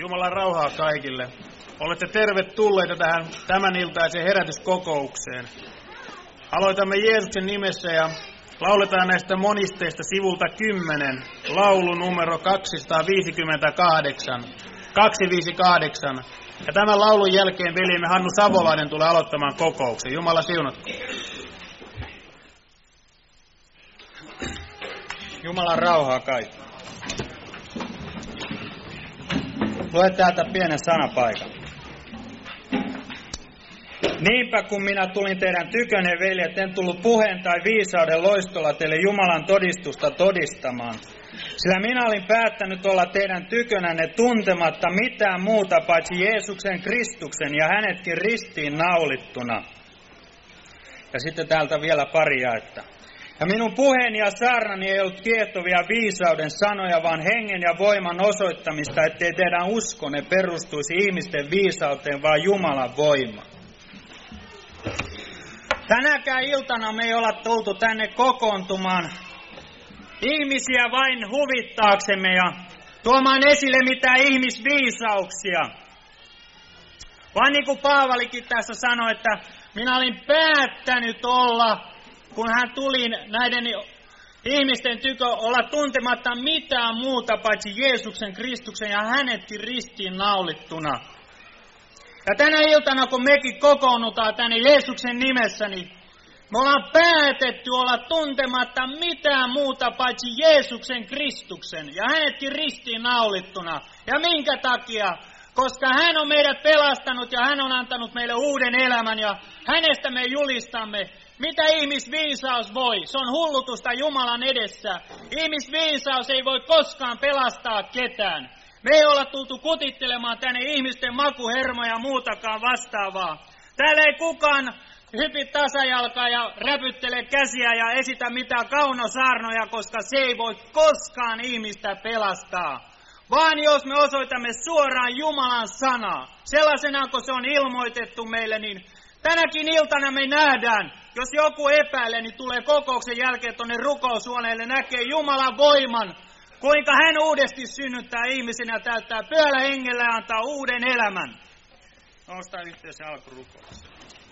Jumalan rauhaa kaikille. Olette tervetulleita tähän tämän iltaiseen herätyskokoukseen. Aloitamme Jeesuksen nimessä ja lauletaan näistä monisteista sivulta 10, laulu numero 258. 258. Ja tämän laulun jälkeen velimme Hannu Savolainen tulee aloittamaan kokouksen. Jumala siunatkoon. Jumalan rauhaa kaikille. Lue täältä pienen sanapaikan. Niinpä kun minä tulin teidän tykönne, veljet, en tullut puheen tai viisauden loistolla teille Jumalan todistusta todistamaan. Sillä minä olin päättänyt olla teidän tykönänne tuntematta mitään muuta paitsi Jeesuksen Kristuksen ja hänetkin ristiin naulittuna. Ja sitten täältä vielä pari jaetta. Ja minun puheeni ja saarnani ei ollut kiehtovia viisauden sanoja, vaan hengen ja voiman osoittamista, ettei teidän uskonne perustuisi ihmisten viisauteen, vaan Jumalan voimaan. Tänäkään iltana me ei olla tultu tänne kokoontumaan ihmisiä vain huvittaaksemme ja tuomaan esille mitään ihmisviisauksia. Vaan niin kuin Paavalikin tässä sanoi, että minä olin päättänyt olla, kun hän tuli näiden ihmisten tykö, olla tuntematta mitään muuta paitsi Jeesuksen Kristuksen ja hänetkin ristiin naulittuna. Ja tänä iltana, kun mekin kokoonnutaan tänne Jeesuksen nimessä, niin me ollaan päätetty olla tuntematta mitään muuta paitsi Jeesuksen Kristuksen ja hänetkin ristiin naulittuna. Ja minkä takia? Koska hän on meidät pelastanut ja hän on antanut meille uuden elämän ja hänestä me julistamme. Mitä ihmisviisaus voi? Se on hullutusta Jumalan edessä. Ihmisviisaus ei voi koskaan pelastaa ketään. Me ei olla tultu kutittelemaan tänne ihmisten makuhermoja ja muutakaan vastaavaa. Täällä ei kukaan hypi tasajalkaa ja räpyttele käsiä ja esitä mitään kaunosaarnoja, koska se ei voi koskaan ihmistä pelastaa. Vaan jos me osoitamme suoraan Jumalan sanaa, sellaisena kun se on ilmoitettu meille, niin tänäkin iltana me nähdään, jos joku epäilee, niin tulee kokouksen jälkeen tuonne rukoushuoneelle, näkee Jumalan voiman, kuinka hän uudesti synnyttää ihmisen ja täyttää Pyhällä Hengellä ja antaa uuden elämän. Noustaan yhteisen alkurukoukseen.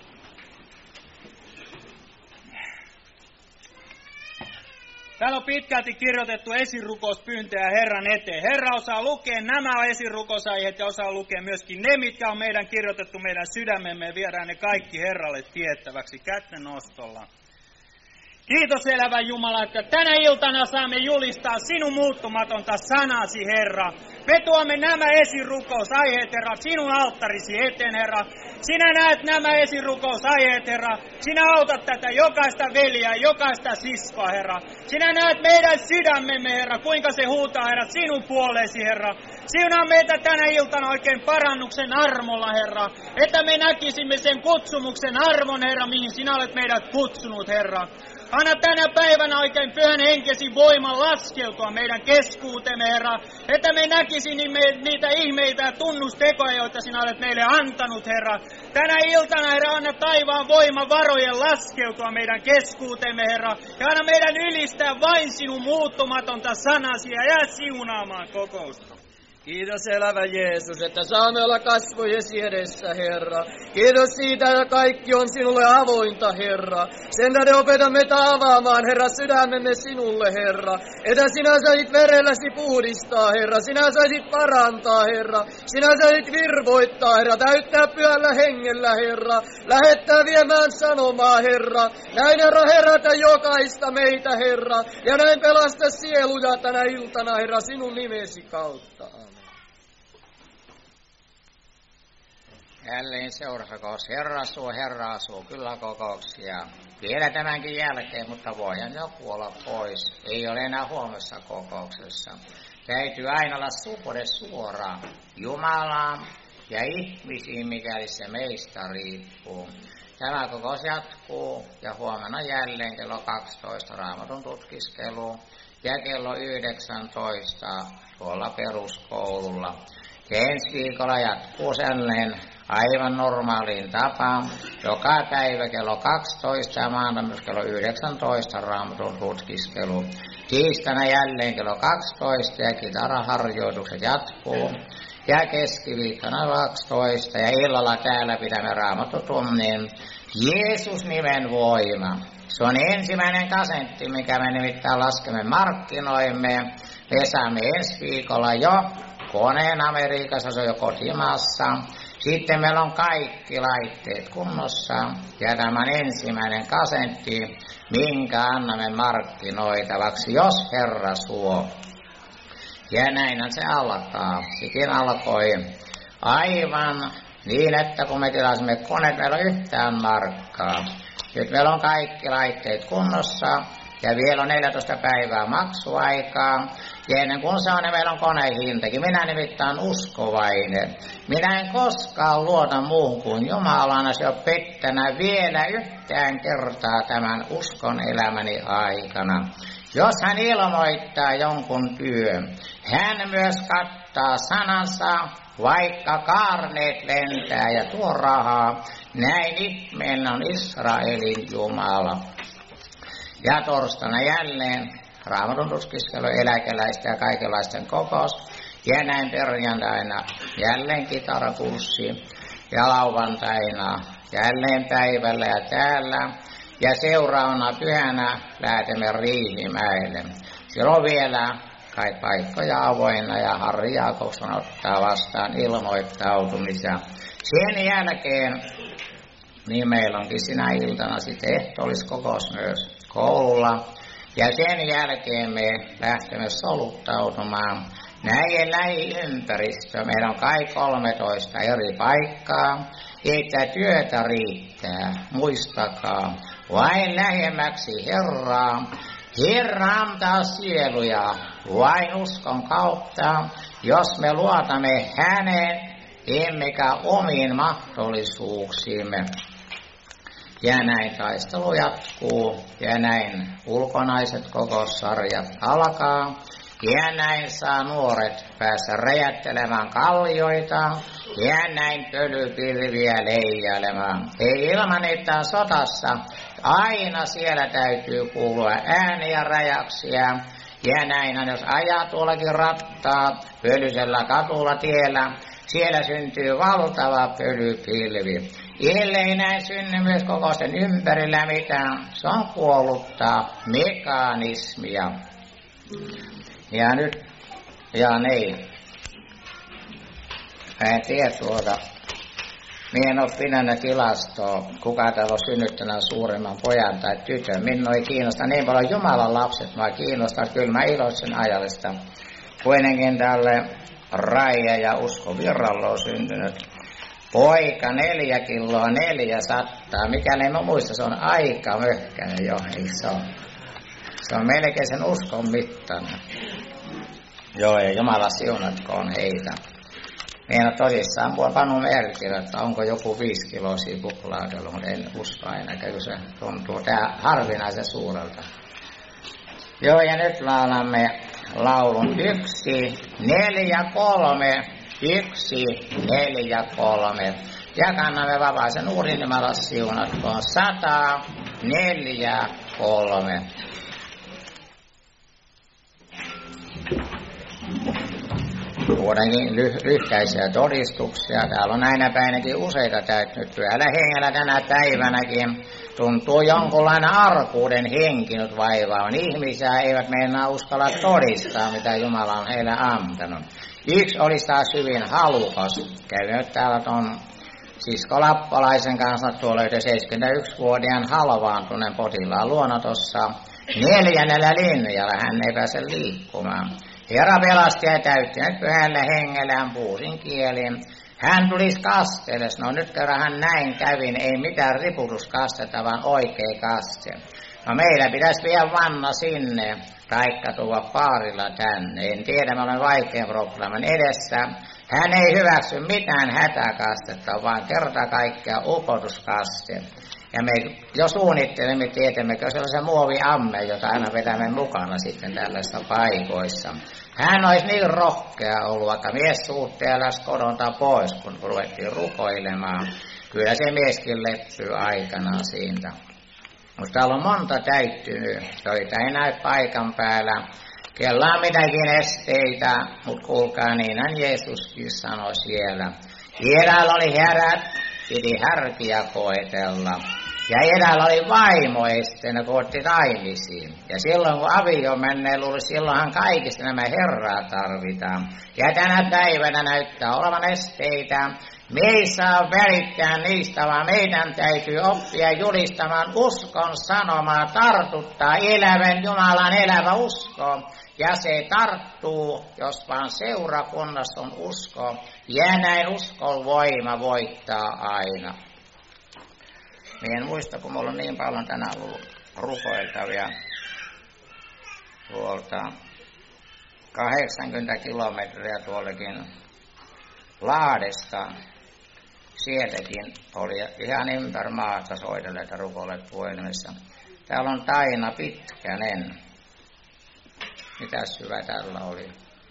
Täällä on pitkälti kirjoitettu esirukouspyyntöjä Herran eteen. Herra osaa lukea nämä esirukosaiheet ja osaa lukea myöskin ne, mitkä on meidän kirjoitettu meidän sydämemme ja viedään ne kaikki Herralle tiettäväksi kätten nostolla. Kiitos elävä Jumala, että tänä iltana saamme julistaa sinun muuttumatonta sanasi, Herra. Me tuomme nämä esirukousaiheen, Herra, sinun alttarisi eteen, Herra. Sinä näet nämä esirukousaiheen, Herra. Sinä autat tätä jokaista veliä, jokaista siskoa, Herra. Sinä näet meidän sydämemme, Herra, kuinka se huutaa, Herra, sinun puoleesi, Herra. Siunaa meitä tänä iltana oikein parannuksen armolla, Herra. Että me näkisimme sen kutsumuksen armon, Herra, mihin sinä olet meidät kutsunut, Herra. Anna tänä päivänä oikein Pyhän Henkesi voiman laskeutua meidän keskuutemme, Herra, että me näkisimme niitä ihmeitä ja tunnustekoja, joita sinä olet meille antanut, Herra. Tänä iltana, Herra, anna taivaan voima varojen laskeutua meidän keskuutemme, Herra, ja anna meidän ylistää vain sinun muuttumatonta sanasi ja jää siunaamaan kokousta. Kiitos elävä Jeesus, että saamme olla kasvojesi edessä, Herra. Kiitos siitä, että kaikki on sinulle avointa, Herra. Sen tähden opeta meitä avaamaan, Herra, sydämemme sinulle, Herra. Että sinä saisit verelläsi puhdistaa, Herra. Sinä saisit parantaa, Herra. Sinä saisit virvoittaa, Herra. Täyttää Pyhällä Hengellä, Herra. Lähettää viemään sanomaa, Herra. Näin, Herra, herätä jokaista meitä, Herra. Ja näin pelasta sieluja tänä iltana, Herra, sinun nimesi kautta. Jälleen seurasakous. Herra asuu kyllä kokouksia. Vielä tämänkin jälkeen, mutta voihan joku olla pois. Ei ole enää huomessa kokouksessa. Täytyy aina olla suhde suoraan Jumalaan ja ihmisiin, mikäli se meistä riippuu. Tämä kokous jatkuu ja huomenna jälleen kello 12 Raamatun tutkiskelu ja kello 19 tuolla peruskoululla. Ja ensi viikolla jatkuu jälleen aivan normaaliin tapaan. Joka päivä kello 12 ja maanantaina myös kello 19 Raamatun tutkiskelu. Tiistaina jälleen kello 12 ja kitaraharjoitukset jatkuu. ja keskiviikkona 12 ja illalla täällä pidämme raamattotunnin Jeesus-nimen voima. Se on ensimmäinen kasentti, mikä me nimittäin laskemme markkinoimme. Me saamme ensi viikolla jo koneen Amerikassa, se on jo kotimaassa. Sitten meillä on kaikki laitteet kunnossa ja tämä on ensimmäinen kasentti, minkä annamme markkinoitavaksi, jos Herra suo. Ja näinhän se alkaa. Sekin alkoi aivan niin, että kun me tilasimme koneet, meillä on yhtään markkaa. Nyt meillä on kaikki laitteet kunnossa ja vielä on 14 päivää maksuaikaa. Ja ennen kuin se on, niin meillä on konehintakin. Minä nimittäin uskovainen. Minä en koskaan luota muuhun kuin Jumalana. Se on pettänä vielä yhtään kertaa tämän uskon elämäni aikana. Jos hän ilmoittaa jonkun työn, hän myös kattaa sanansa, vaikka kaarneet lentää ja tuo rahaa. Näin ihmeen on Israelin Jumala. Ja torstaina jälleen Raamatun tutkiskelu, eläkeläisten ja kaikenlaisten kokous. Ja näin perjantaina jälleen kitarakurssi ja lauantaina jälleen päivällä ja täällä. Ja seuraavana pyhänä lähdemme Riihimäelle. Siellä on vielä kai paikkoja avoinna ja Harri Jaakobson ottaa vastaan ilmoittautumisia. Sen jälkeen niin meillä onkin sinä iltana sitten ehtoolliskokous myös koululla. Ja sen jälkeen me lähtemme soluttautumaan näin lähiympäristö. Meillä on kai 13 eri paikkaa, että työtä riittää. Muistakaa, vain lähemmäksi Herraa. Herra antaa sieluja vain uskon kautta, jos me luotamme häneen, emmekä omiin mahdollisuuksiimme. Ja näin taistelu jatkuu, ja näin ulkonaiset kokoussarjat alkaa, ja näin saa nuoret päästä räjättelemään kallioita, ja näin pölypilviä leijailemaan. Ei ilman, että sotassa aina siellä täytyy kuulua ääniä räjäksiä, ja näin, jos ajaa tuollakin rattaat pölyisellä katulla tiellä, siellä syntyy valtava pölypilvi. Ellei näin synny myös kokousten ympärillä mitään, se on kuolluttaa mekanismia. Ja nyt, ja niin, en tiedä minä en ole pidänyt tilastoa, kuka täällä on synnyttänyt suurimman pojan tai tytön. Minua ei kiinnosta niin paljon Jumalan lapset, mä kiinnostaa, kyllä mä iloitsen ajallista. Kuitenkin tälle Raija ja Usko Virralla on syntynyt poika 4 kiloa 400. Mikäli en muista, se on aika möhkäinen jo, ei se on. Se on melkein sen uskon mittainen. Joo, ja Jumala siunatkoon heitä. Minä tosissaan pannut merkillä, että onko joku 5 kiloa puklaadella, mutta en usko ainakaan, kun se tuntuu tää harvinaisen suurelta. Joo, ja nyt laulamme laulun 1, 4, 3, 1, 4, 3. Ja kannamme vapaisen uurin Jumala siunatkoon 100, 4, 3. Kuitenkin lyhkäisiä todistuksia. Täällä on näinä päivinäkin useita täytynyt pyhällä hengellä tänä päivänäkin. Tuntuu jonkunlainen arkuuden henki nyt vaivaavan. Ihmisiä eivät meinaa uskalla todistaa, mitä Jumala on heille antanut. Yksi olisi taas hyvin halukas. Kävin nyt täällä tuon sisko Lappalaisen kanssa tuolla 71-vuotiaan halvaantuneen potilaan luona tuossa 4. linjalla. Hän ei pääse liikkumaan. Herra pelasti ja täytti nyt pyhällä hengellään puusin kielin. Hän tulisi kasteelles. No nyt kerran hän näin kävin, ei mitään riputuskastetta, vaan oikea kaste. No meillä pitäisi vielä vanna sinne, taikka tuoda paarilla tänne. En tiedä, mä olen vaikean probleeman edessä. Hän ei hyväksy mitään hätäkastetta, vaan kerta kaikkea upotuskaste. Ja me jo suunnittelemme, tietämmekö sellaisen muoviamme, jota aina vetämme mukana sitten tällaisissa paikoissa. Hän olisi niin rohkea ollut, vaikka mies suutteelläs kodonta pois, kun ruvettiin rukoilemaan. Kyllä se mieskin leppyy aikanaan siitä. Mutta täällä on monta täyttynyt, joita ei näy paikan päällä. Kella on mitäkin esteitä, mutta kuulkaa, niinhän Jeesuskin sanoi siellä. Eräällä oli härät, piti härkiä koetella. Ja eräällä oli vaimo esteenä, kun otti naimisiin. Ja silloin kun avio menee, luuli, silloinhan kaikista nämä herraa tarvitaan. Ja tänä päivänä näyttää olevan esteitä. Me ei saa välittää niistä, vaan meidän täytyy oppia julistamaan uskon sanomaa, tartuttaa elävän Jumalan elävä usko. Ja se tarttuu, jos vaan seurakunnassa on usko. Ja näin uskon voima voittaa aina. Minä en muista, kun minulla on niin paljon tänään ollut rukoiltavia tuolta 80 kilometriä tuollekin Lahdesta. Sieltäkin oli ihan ympäri maata soitelleet ja rukoilleet puhelimessa. Täällä on Taina Pitkänen. Mitäs hyvä tällä oli?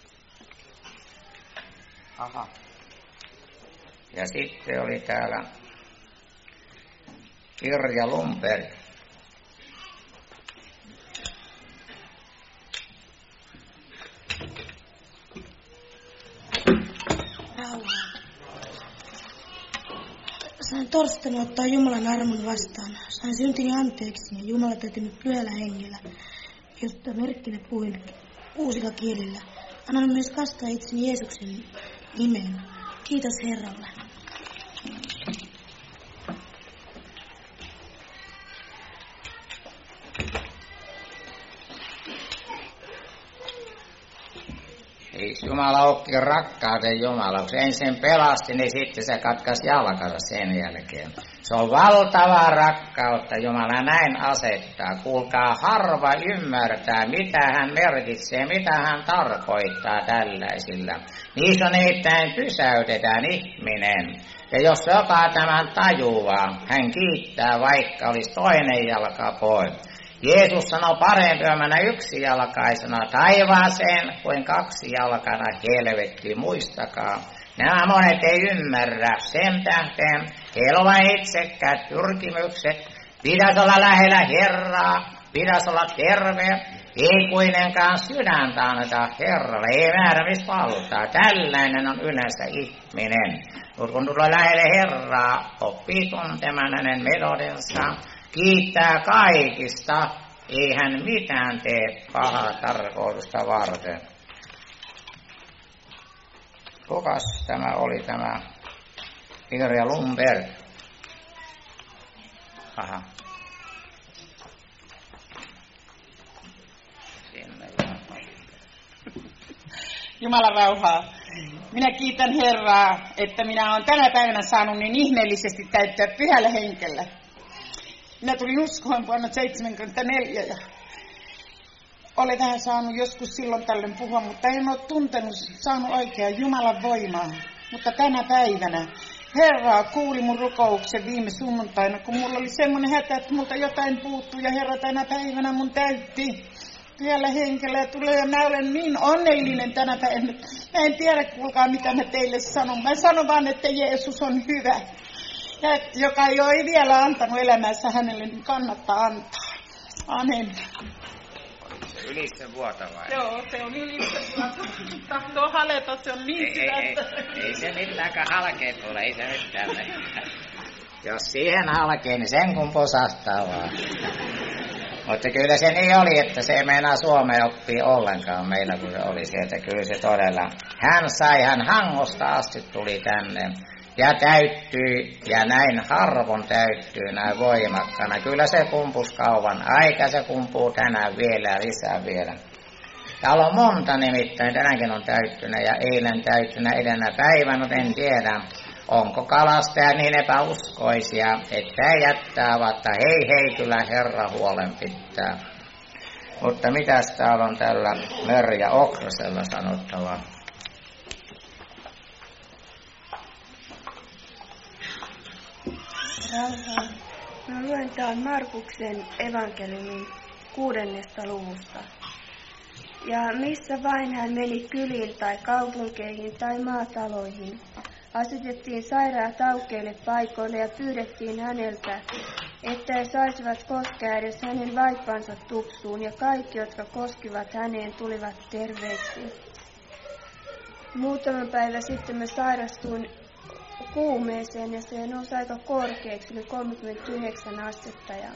Aha. Ja sitten oli täällä Irja Lundberg. Sain torstaina ottaa Jumalan armon vastaan. Sain syntini anteeksi ja Jumala täytti minut pyhällä hengellä, josta merkkinä puhuin uusilla kielillä. Annan myös kastaa itseni Jeesuksen nimeen. Kiitos Herralle. Ei Jumala olekin rakkauden Jumala. Kun se ensin pelasti, niin sitten se katkaisi jalkansa sen jälkeen. Se on valtavaa rakkautta Jumala näin asettaa. Kuulkaa, harva ymmärtää, mitä hän merkitsee, mitä hän tarkoittaa tällaisilla. Niissä nimittäin pysäytetään ihminen. Ja jos joka tämän tajuaa, hän kiittää, vaikka olisi toinen jalka pois. Jeesus sanoi, parempi on mennä yksijalkaisena taivaaseen kuin kaksijalkana helvettiin. Muistakaa, nämä monet ei ymmärrä sen tähden. Heillä on vain itsekkäät pyrkimykset. Pitäisi olla lähellä Herraa, pitäisi olla terve. Ei kuitenkaan sydäntä anneta Herralle, ei määräämisvaltaa. Tällainen on yleensä ihminen. Mutta kun tulee lähelle Herraa, oppii tuntemaan hänen melodinsa. Kiittää kaikista, ei hän mitään tee pahaa tarkoitusta varten. Kukas tämä oli tämä Irja Lundberg? Aha. Jumalan rauhaa. Minä kiitän Herraa, että minä olen tänä päivänä saanut niin ihmeellisesti täyttää pyhällä henkellä. Minä tulin uskoon vuonna 1974 ja olen vähän saanut joskus silloin tällöin puhua, mutta en ole saanut oikeaa Jumalan voimaa. Mutta tänä päivänä Herra kuuli mun rukouksen viime sunnuntaina, kun mulla oli semmoinen hätä, että multa jotain puuttuu ja Herra tänä päivänä mun täytti pyhällä henkellä ja tulee ja mä olen niin onnellinen tänä päivänä. Mä en tiedä, kuulkaa mitä mä teille sanon. Mä sanon vaan, että Jeesus on hyvä. Ja joka ei ole vielä antanut elämässä hänelle, niin kannattaa antaa. Amen. Ylistä vuota vai? Joo, se on ylistä vuota. Tahtoo haleta, se on niin syvältä. Ei se mitäänkään halkeen tule, ei se mitään. Jos siihen halkeen, niin sen kun posahtaa vaan. Mutta kyllä se niin oli, että se ei meinaa Suomeen oppia ollenkaan meillä, kun se oli sieltä. Kyllä se todella. Hän Hangosta asti tuli tänne. Ja täyttyy, ja näin harvon täyttyy näin voimakkaana. Kyllä se kumpus kauan aika, se kumpuu tänään vielä ja lisää vielä. Täällä on monta nimittäin, tänäänkin on täyttynä ja eilen täyttynä edennä päivänä, en tiedä. Onko kalastajat niin epäuskoisia, että jättää, vaikka hei, kyllä Herra huolen pitää. Mutta mitäs täällä on tällä Merja Okrasella sanottavaa? Mä luen täällä Markuksen evankeliumin 6. luvusta. Ja missä vain hän meni kyliin tai kaupunkeihin tai maataloihin, asetettiin sairaat aukeille paikoille ja pyydettiin häneltä, että he saisivat koskea edes hänen vaippansa tupsuun, ja kaikki, jotka koskivat häneen, tulivat terveeksi. Muutama päivä sitten mä sairastuin kuumeeseen, ja se nousi aika korkeaksi, yli 39 astetta. Ja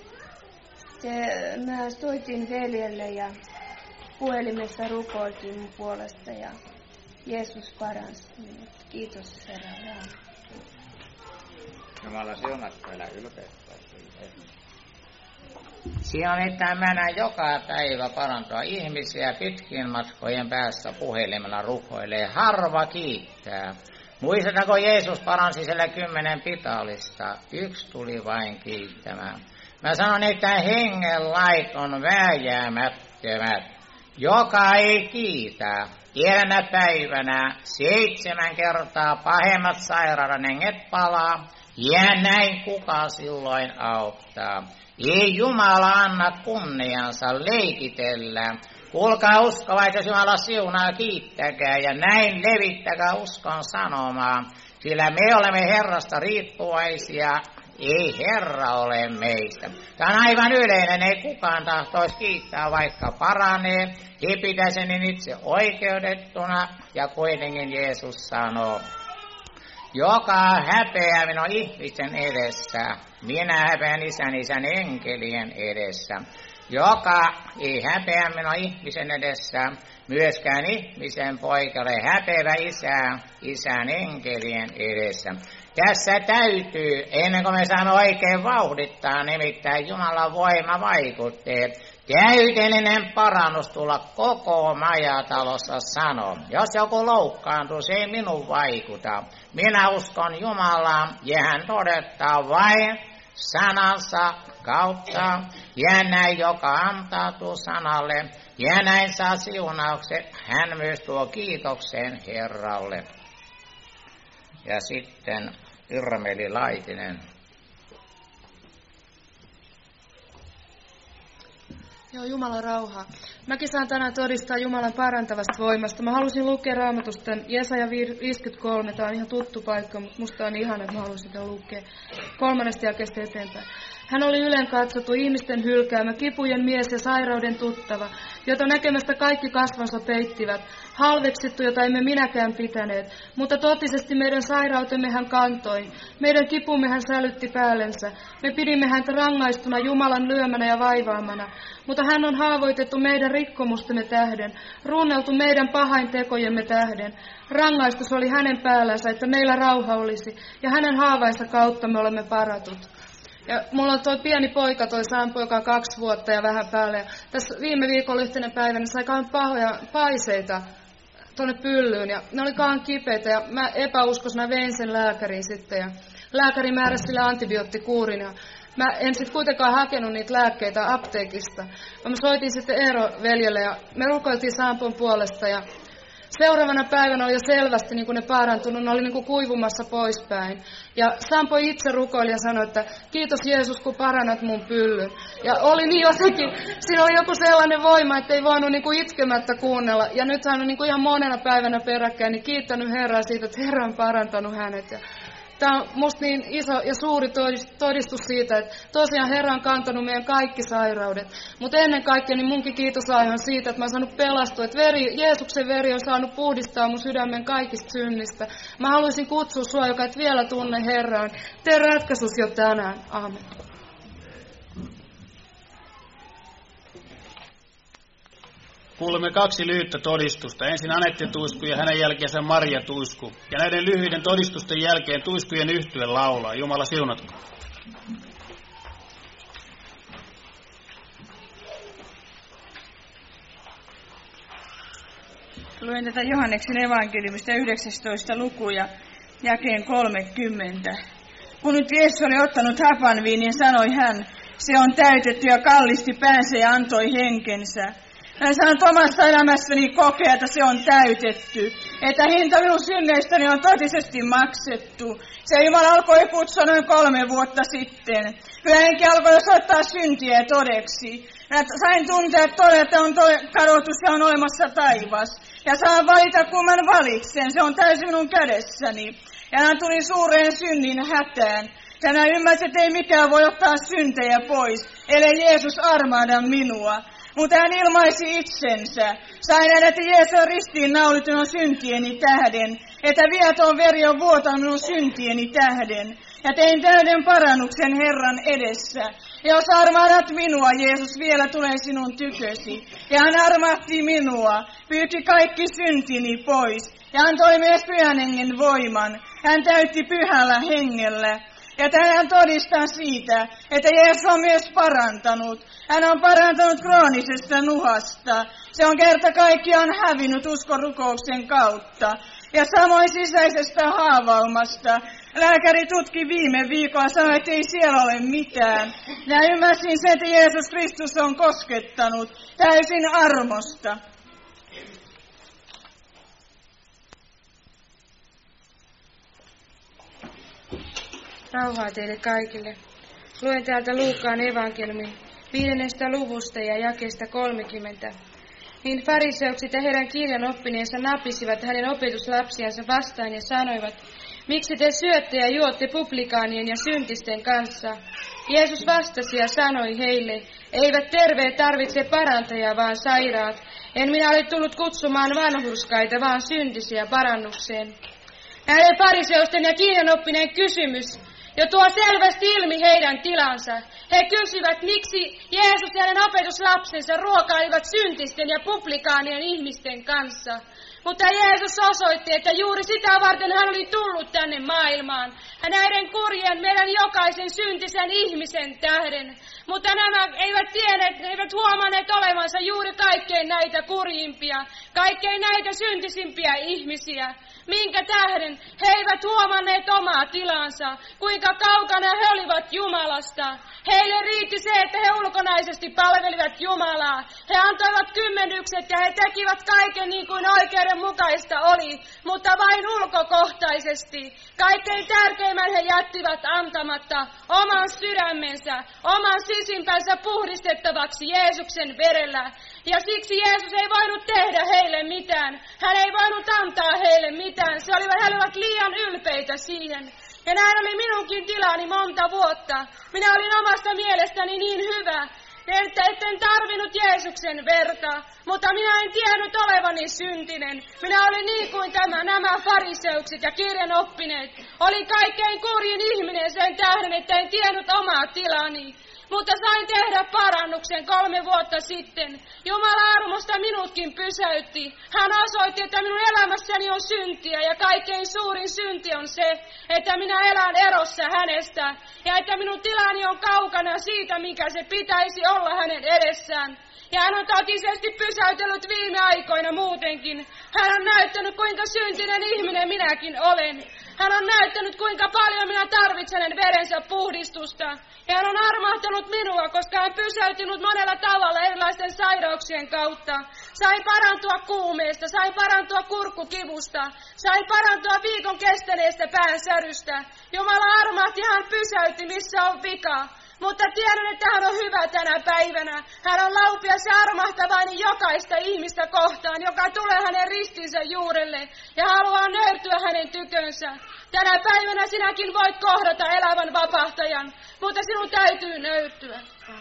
mä soitin veljelle ja puhelimessa rukoiltiin mun puolesta, ja Jeesus paransi minut. Kiitos Herra. Jumala siunatko elä ylpeyttä. Siinä on nimittäin mennään joka päivä parantaa ihmisiä pitkin matkojen päässä puhelimella rukoilee. Harva kiittää. Muistatako Jeesus paransi siellä 10 pitalista? 1 tuli vain kiittämään. Mä sanon, että hengen lait on vääjäämättömät. Joka ei kiitä. Tiedänä päivänä 7 kertaa pahemmat sairauden henget palaa. Ja näin kuka silloin auttaa. Ei Jumala anna kunniansa leikitellä. Kuulkaa uskovait, jos Jumala siunaa, kiittäkää ja näin levittäkää uskon sanomaa. Sillä me olemme Herrasta riippuvaisia, ei Herra ole meistä. Tämä on aivan yleinen, ei kukaan tahtoisi kiittää, vaikka paranee. He pitäisi niin itse oikeudettuna ja kuitenkin Jeesus sanoo. Joka häpeää minun ihmisen edessä, minä häpeän isän enkelien edessä. Joka ei häpeä minun ihmisen edessä, myöskään ihmisen poikalle häpeävä isän enkelien edessä. Tässä täytyy, ennen kuin me saamme oikein vauhdittaa, nimittäin Jumalan voimavaikutteet, täydellinen parannus tulla koko majatalossa sanoo. Jos joku loukkaantuu, se ei minun vaikuta. Minä uskon Jumalaan ja hän todettaa vain sanansa kautta. Ja näin, joka antautuu sanalle, ja näin saa siunauksen, hän myös tuo kiitoksen Herralle. Ja sitten Irmeli Laitinen. Joo, Jumalan rauhaa. Mäkin saan tänään todistaa Jumalan parantavasta voimasta. Mä halusin lukea Raamatusta Jesaja 53. Tämä on ihan tuttu paikka, mutta musta on ihana, että mä halusin sitä lukea 3. jakeesta eteenpäin. Hän oli ylen katsottu, ihmisten hylkäämä, kipujen mies ja sairauden tuttava, jota näkemästä kaikki kasvansa peittivät, halveksittu, jota emme minäkään pitäneet, mutta totisesti meidän sairautemme hän kantoi, meidän kipumme hän sälytti päällensä, me pidimme häntä rangaistuna Jumalan lyömänä ja vaivaamana, mutta hän on haavoitettu meidän rikkomustemme tähden, runneltu meidän pahaintekojemme tähden, rangaistus oli hänen päällänsä, että meillä rauha olisi, ja hänen haavainsa kautta me olemme paratut. Ja mulla on toi pieni poika, toi Sampo, joka on 2 vuotta ja vähän päälle. Ja tässä viime viikolla yhtenä päivänä sai kaan pahoja paiseita tuonne pyllyyn. Ja ne oli kaan kipeitä ja mä epäuskoisena vein sen lääkäriin sitten. Ja lääkäri määräsi sille antibioottikuurin. Ja mä en sitten kuitenkaan hakenut niitä lääkkeitä apteekista. Mä soitin sitten Eero veljelle ja me rukoiltiin Sampon puolesta. Ja seuraavana päivänä oli jo selvästi niin kuin ne parantunut, ne oli niin kuin kuivumassa poispäin. Ja Sampo itse rukoili ja sanoi, että kiitos Jeesus, kun parannat mun pyllyn. Ja oli niin jotenkin, siinä oli joku sellainen voima, että ei voinut niin kuin itkemättä kuunnella. Ja nyt hän on niin kuin ihan monena päivänä peräkkäin niin kiittänyt Herraa siitä, että Herra on parantanut hänet. Ja tämä on musta niin iso ja suuri todistus siitä, että tosiaan Herra on kantanut meidän kaikki sairaudet. Mutta ennen kaikkea niin munkin kiitosaihe on siitä, että mä oon saanut pelastua, että Jeesuksen veri on saanut puhdistaa mun sydämen kaikista synnistä. Mä haluaisin kutsua sua, joka et vielä tunne Herraan. Tee ratkaisus jo tänään. Aamen. Kuulemme 2 lyhyttä todistusta. Ensin Anette Tuisku ja hänen jälkeensä Maria Tuisku. Ja näiden lyhyiden todistusten jälkeen Tuiskujen yhtye laulaa. Jumala siunatko. Luen tätä Johanneksen evankeliumista 19. lukuja jakeen 30. Kun nyt Jeesus oli ottanut hapanviinin, sanoi hän, se on täytetty ja kallisti päänsä ja antoi henkensä. Hän sanoi, omassa elämässäni kokea, että se on täytetty, että hinta minun synneistäni on totisesti maksettu. Se Jumala alkoi kutsua noin 3 vuotta sitten. Pyhä Henki alkoi osoittaa syntiä todeksi. Sain tuntea todella, että on kadotus ja on olemassa taivas. Ja saan valita, kun mä valitsen. Se on täysin minun kädessäni. Ja hän tuli suureen synnin hätään. Ja minä ymmärsin, että ei mikään voi ottaa syntejä pois, ellei Jeesus armahda minua. Mutta hän ilmaisi itsensä. Sain nähdä, että Jeesus on ristiin naulitun syntieni tähden, että viaton veri on vuotanut minun syntieni tähden. Ja tein täyden parannuksen Herran edessä. Ja jos armahdat minua, Jeesus vielä tulee sinun tykösi. Ja hän armahti minua, pyyki kaikki syntini pois. Ja antoi myös Pyhän Hengen voiman. Hän täytti Pyhällä Hengellä. Ja tänään todistan siitä, että Jeesus on myös parantanut. Hän on parantanut kroonisesta nuhasta. Se on kerta kaikkiaan hävinnyt uskorukouksen kautta. Ja samoin sisäisestä haavaumasta. Lääkäri tutki viime viikolla, sanoi, että ei siellä ole mitään. Ja ymmärsin sen, että Jeesus Kristus on koskettanut täysin armosta. Rauhaa teille kaikille. Luen täältä Luukkaan evankeliumin 5. luvusta ja jakeesta 30. Niin fariseukset ja heidän kirjanoppineensa napisivat hänen opetuslapsiansa vastaan ja sanoivat, miksi te syötte ja juotte publikaanien ja syntisten kanssa? Jeesus vastasi ja sanoi heille, eivät terveet tarvitse parantajaa, vaan sairaat. En minä ole tullut kutsumaan vanhurskaita, vaan syntisiä parannukseen. Näiden fariseusten ja kirjanoppineen kysymys jo tuo selvästi ilmi heidän tilansa. He kysyvät, miksi Jeesus ja hänen opetuslapsensa ruokailivat syntisten ja publikaanien ihmisten kanssa. Mutta Jeesus osoitti, että juuri sitä varten hän oli tullut tänne maailmaan. Ja näiden kurjen meidän jokaisen syntisen ihmisen tähden. Mutta nämä eivät huomanneet olevansa juuri kaikkein näitä kurjimpia, kaikkein näitä syntisimpiä ihmisiä. Minkä tähden he eivät huomanneet omaa tilansa, kuinka kaukana he olivat Jumalasta. Heille riitti se, että he ulkonaisesti palvelivat Jumalaa. He antoivat kymmenykset ja he tekivät kaiken niin kuin oikeudenmukaista oli, mutta vain ulkokohtaisesti. Kaikkein tärkeimmän he jättivät antamatta oman sydämensä, oman sisimpänsä puhdistettavaksi Jeesuksen verellä. Ja siksi Jeesus ei voinut tehdä heille mitään. Hän ei voinut antaa heille mitään. He olivat liian ylpeitä siihen. Ja näin oli minunkin tilani monta vuotta. Minä olin omasta mielestäni niin hyvä, että etten tarvinnut Jeesuksen verta. Mutta minä en tiennyt olevani syntinen. Minä olin niin kuin nämä fariseukset ja kirjanoppineet. Olin kaikkein kurjin ihminen sen tähden, että en tiennyt omaa tilani. Mutta sain tehdä parannuksen 3 vuotta sitten. Jumala armosta minutkin pysäytti. Hän osoitti, että minun elämässäni on syntiä ja kaikkein suurin synti on se, että minä elän erossa hänestä. Ja että minun tilani on kaukana siitä, mikä se pitäisi olla hänen edessään. Ja hän on totisesti pysäytellyt viime aikoina muutenkin. Hän on näyttänyt, kuinka syntinen ihminen minäkin olen. Hän on näyttänyt, kuinka paljon minä tarvitsen hänen verensä puhdistusta. Ja hän on armahtanut minua, koska hän pysäytynyt monella tavalla erilaisten sairauksien kautta. Sain parantua kuumeesta, sain parantua kurkkukivusta, sain parantua viikon kestäneestä päänsärystä. Jumala armahti ja hän pysäytti, missä on vika. Mutta tiedän, että hän on hyvä tänä päivänä. Hän on laupias ja armahtavainen jokaista ihmistä kohtaan, joka tulee hänen ristinsä juurelle ja haluaa nöyrtyä hänen tykönsä. Tänä päivänä sinäkin voit kohdata elävän vapahtajan, mutta sinun täytyy nöyrtyä.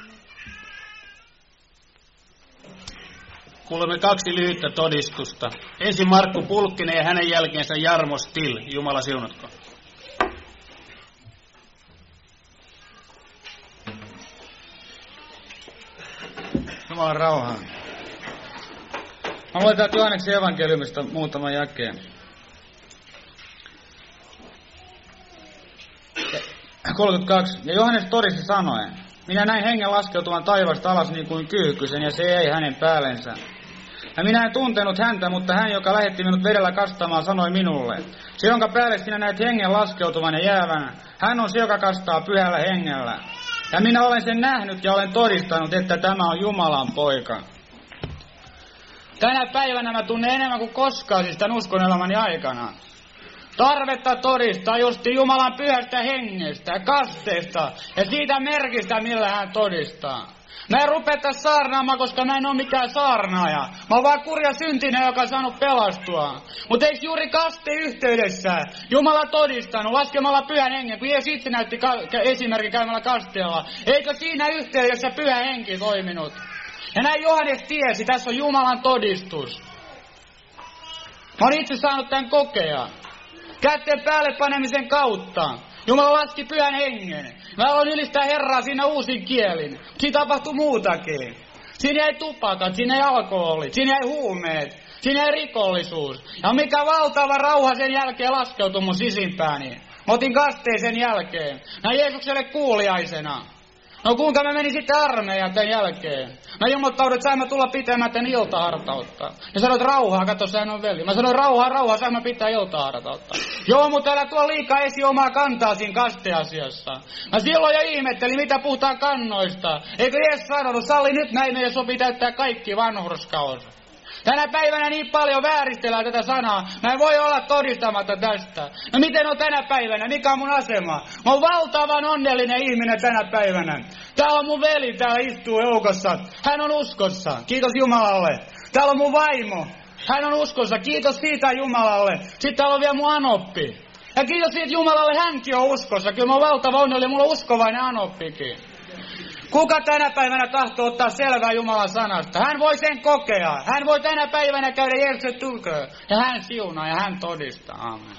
Kuulemme 2 lyhyttä todistusta. Ensin Markku Pulkkinen ja hänen jälkeensä Jarmo Still. Jumala siunatko. Jumalan rauhaa. Mä luen täältä Johanneksen evankeliumista muutaman jakeen. 32. Ja Johannes todisti sanoen, minä näin hengen laskeutuvan taivasta alas niin kuin kyyhkysen, ja se ei hänen päällensä. Ja minä en tuntenut häntä, mutta hän, joka lähetti minut vedellä kastamaan, sanoi minulle, se, jonka päälle sinä näet hengen laskeutuvan ja jäävän, hän on se, joka kastaa Pyhällä Hengellä. Ja minä olen sen nähnyt ja olen todistanut, että tämä on Jumalan poika. Tänä päivänä mä tunnen enemmän kuin koskaan siis tämän uskon elämäni aikana. tarvetta todistaa justi Jumalan pyhästä hengestä ja kasteesta ja siitä merkistä, millä hän todistaa. Mä en rupeta saarnaamaan, koska mä en ole mikään saarnaaja. Mä oon vaan kurja syntinen, joka on saanut pelastua. Mutta eikö juuri kasteen yhteydessä Jumala todistanut laskemalla pyhän hengen, kun Jeesus itse näytti esimerkki käymällä kasteella. Eikö siinä yhteydessä pyhä henki toiminut? Ja näin Johannes tiesi, tässä on Jumalan todistus. Mä oon itse saanut tämän kokea. Kätten päälle panemisen kautta. Jumala laski pyhän hengen. Mä haluan ylistää Herraa siinä uusin kielin. Siinä tapahtui muutakin. Siinä ei tupakat, siinä ei alkoholit, siinä ei huumeet, siinä ei rikollisuus. Ja mikä valtava rauha sen jälkeen laskeutui mun sisimpääni. Mä otin kasteen sen jälkeen. Näin Jeesukselle kuuliaisena. No kuinka mä menin sitten armeijaan tämän jälkeen? Mä ilmoittaudun, että sain mä tulla pitämään tämän iltahartautta. Ja sanoin, että rauhaa, katso sehän on veli. Mä sanoin, rauhaa, sain mä pitää iltahartautta. Joo, mutta älä tuo liikaa esi omaa kantaa siinä kasteasiassa. Mä silloin jo ihmettelin, mitä puhutaan kannoista. Eikö Jeesus sanonut, salli nyt näin meidän sopii täyttää kaikki vanhurskaus. Tänä päivänä niin paljon vääristellään tätä sanaa. Mä en voi olla todistamatta tästä. No miten on tänä päivänä? Mikä on mun asema? Mä oon valtavan onnellinen ihminen tänä päivänä. Täällä on mun veli, täällä istuu joukossa. Hän on uskossa. Kiitos Jumalalle. Täällä on mun vaimo. Hän on uskossa. Kiitos siitä Jumalalle. Sitten täällä on vielä mun anoppi. Ja kiitos siitä Jumalalle, hänkin on uskossa. Kyllä mä oon valtava onnellinen, mulla on uskovainen anoppikin. Kuka tänä päivänä tahtoo ottaa selvää Jumalan sanasta? Hän voi sen kokea. Hän voi tänä päivänä käydä Jeesuksen tykö. Ja hän siunaa ja hän todistaa. Amen.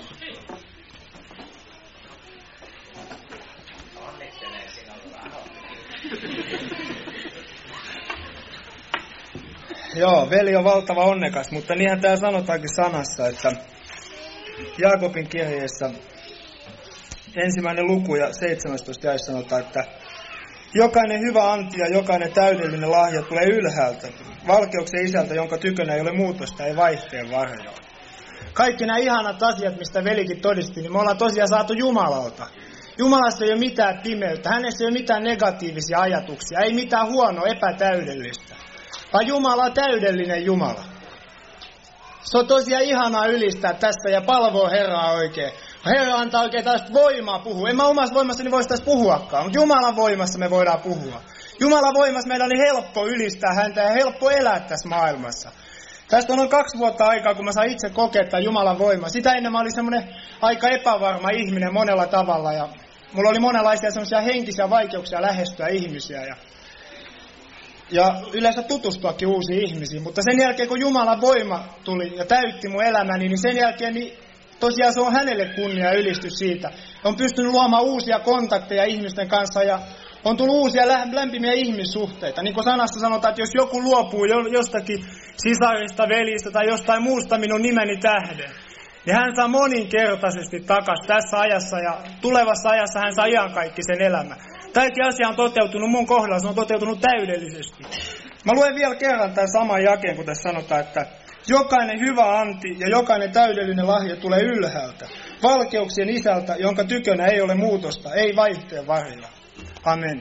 Joo, veli on valtava onnekas, mutta niinhän täällä sanotaankin sanassa, että Jaakobin kirjeessä 1. luku ja 17 jae sanotaan, että jokainen hyvä anti ja jokainen täydellinen lahja tulee ylhäältä, valkeuksen isältä, jonka tykönä ei ole muutosta, ei vaihteen varjoa. Kaikki nämä ihanat asiat, mistä velikin todisti, niin me ollaan tosiaan saatu Jumalalta. Jumalassa ei ole mitään pimeyttä, hänessä ei ole mitään negatiivisia ajatuksia, ei mitään huonoa, epätäydellistä. Vaan Jumala on täydellinen Jumala. Se on tosiaan ihanaa ylistää tässä ja palvoa Herraa oikein. Herra antaa oikein tästä voimaa puhua. En mä omassa voimassani voisi tässä puhuakaan, mutta Jumalan voimassa me voidaan puhua. Jumalan voimassa meidän on helppo ylistää häntä ja helppo elää tässä maailmassa. Tästä on noin 2 vuotta aikaa, kun mä sain itse kokea tämän Jumalan voimaa. Sitä ennen mä olin semmoinen aika epävarma ihminen monella tavalla ja mulla oli monenlaisia semmoisia henkisiä vaikeuksia lähestyä ihmisiä ja yleensä tutustuakin uusiin ihmisiin. Mutta sen jälkeen, kun Jumalan voima tuli ja täytti mun elämäni, niin sen jälkeen niin tosiaan se on hänelle kunnia ja ylistys siitä. On pystynyt luomaan uusia kontakteja ihmisten kanssa ja on tullut uusia lämpimiä ihmissuhteita. Niin kuin sanassa sanotaan, että jos joku luopuu jostakin sisarista, velistä tai jostain muusta minun nimeni tähden, niin hän saa moninkertaisesti takaisin tässä ajassa ja tulevassa ajassa hän saa iankaikkisen elämän. Tämäkin asia on toteutunut mun kohdalla, se on toteutunut täydellisesti. Mä luen vielä kerran tämän saman jakeen, kun tässä sanotaan, että jokainen hyvä anti ja jokainen täydellinen lahja tulee ylhäältä, valkeuksien isältä, jonka tykönä ei ole muutosta, ei vaihteen varjoa. Amen.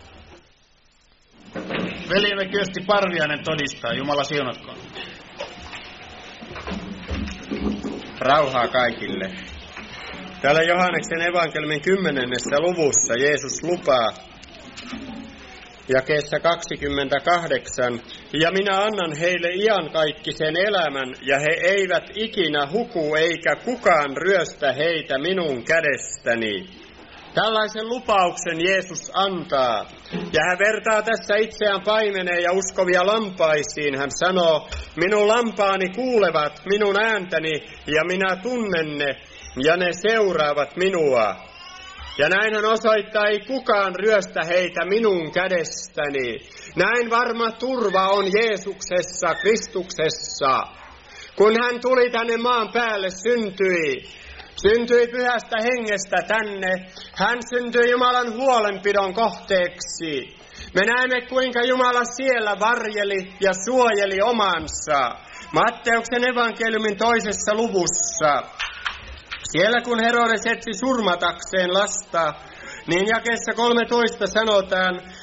Veljemme Kyösti Parviainen todistaa. Jumala siunatkoon. Rauhaa kaikille. Täällä Johanneksen evankeliumin 10. luvussa Jeesus lupaa jakeessa 28, ja minä annan heille iankaikkisen elämän, ja he eivät ikinä huku, eikä kukaan ryöstä heitä minun kädestäni. Tällaisen lupauksen Jeesus antaa, ja hän vertaa tässä itseään paimeneen ja uskovia lampaisiin. Hän sanoo, minun lampaani kuulevat minun ääntäni, ja minä tunnen ne, ja ne seuraavat minua. Ja näin hän osoittaa, ei kukaan ryöstä heitä minun kädestäni. Näin varma turva on Jeesuksessa, Kristuksessa. Kun hän tuli tänne maan päälle, syntyi pyhästä hengestä tänne. Hän syntyi Jumalan huolenpidon kohteeksi. Me näemme, kuinka Jumala siellä varjeli ja suojeli omansa. Matteuksen evankeliumin 2. luvussa. Siellä kun Herodes etsi surmatakseen lasta, niin jakeessa 13 sanotaan,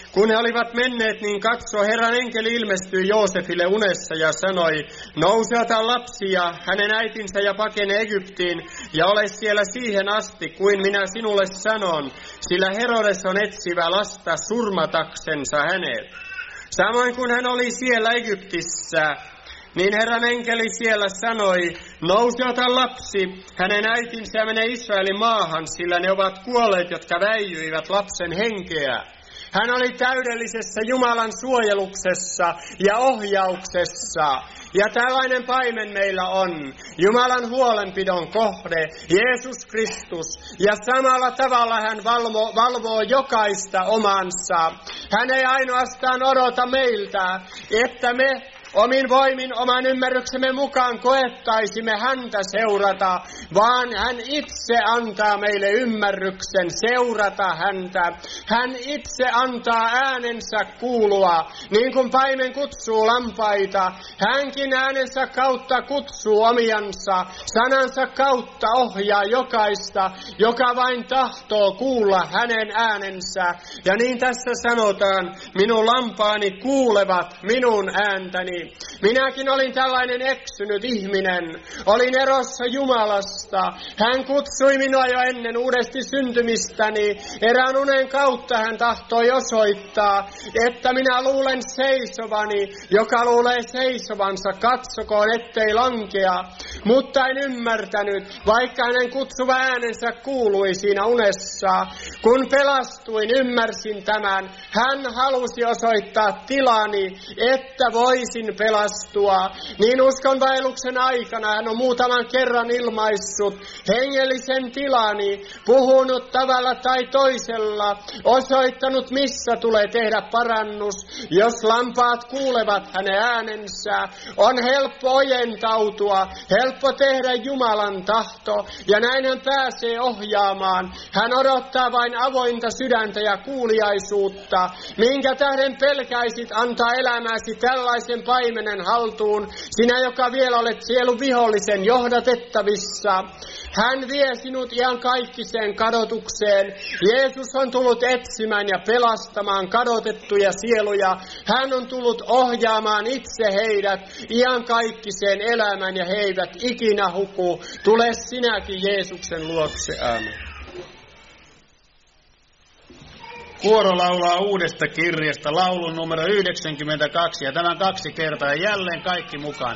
kun he olivat menneet, niin katso, Herran enkeli ilmestyi Joosefille unessa ja sanoi, nouse, ota lapsi ja hänen äitinsä ja pakene Egyptiin, ja ole siellä siihen asti, kuin minä sinulle sanon, sillä Herodes on etsivä lasta surmataksensa hänet. Samoin kun hän oli siellä Egyptissä, niin Herran enkeli siellä sanoi, nouse, ota lapsi, hänen äitinsä ja mene Israelin maahan, sillä ne ovat kuolleet, jotka väijyivät lapsen henkeä. Hän oli täydellisessä Jumalan suojeluksessa ja ohjauksessa. Ja tällainen paimen meillä on, Jumalan huolenpidon kohde, Jeesus Kristus. Ja samalla tavalla hän valvoo jokaista omansa. Hän ei ainoastaan odota meiltä, että me omin voimin, oman ymmärryksemme mukaan koettaisimme häntä seurata, vaan hän itse antaa meille ymmärryksen seurata häntä. Hän itse antaa äänensä kuulua, niin kuin paimen kutsuu lampaita. Hänkin äänensä kautta kutsuu omiansa, sanansa kautta ohjaa jokaista, joka vain tahtoo kuulla hänen äänensä. Ja niin tässä sanotaan, minun lampaani kuulevat minun ääntäni. Minäkin olin tällainen eksynyt ihminen. Olin erossa Jumalasta. Hän kutsui minua jo ennen uudesti syntymistäni. Erään unen kautta hän tahtoi osoittaa, että minä luulen seisovani. Joka luulee seisovansa, katsokoon ettei lankea. Mutta en ymmärtänyt, vaikka hänen kutsuva äänensä kuului siinä unessa. Kun pelastuin, ymmärsin tämän. Hän halusi osoittaa tilani, että voisin pelastua. Niin uskonvaelluksen aikana hän on muutaman kerran ilmaissut hengellisen tilani, puhunut tavalla tai toisella, osoittanut missä tulee tehdä parannus. Jos lampaat kuulevat hänen äänensä, on helppo ojentautua, helppo tehdä Jumalan tahto, ja näin hän pääsee ohjaamaan. Hän odottaa vain avointa sydäntä ja kuuliaisuutta. Minkä tähden pelkäisit antaa elämäsi tällaisen paimenen haltuun, sinä joka vielä olet sielun vihollisen johdatettavissa. Hän vie sinut iankaikkiseen kadotukseen. Jeesus on tullut etsimään ja pelastamaan kadotettuja sieluja. Hän on tullut ohjaamaan itse heidät iankaikkiseen elämään ja he eivät ikinä huku. Tule sinäkin Jeesuksen luokse. Aamen. Kuoro laulaa uudesta kirjasta laulun numero 92 ja tämän 2 kertaa ja jälleen kaikki mukaan.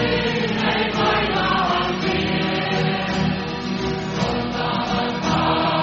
Ah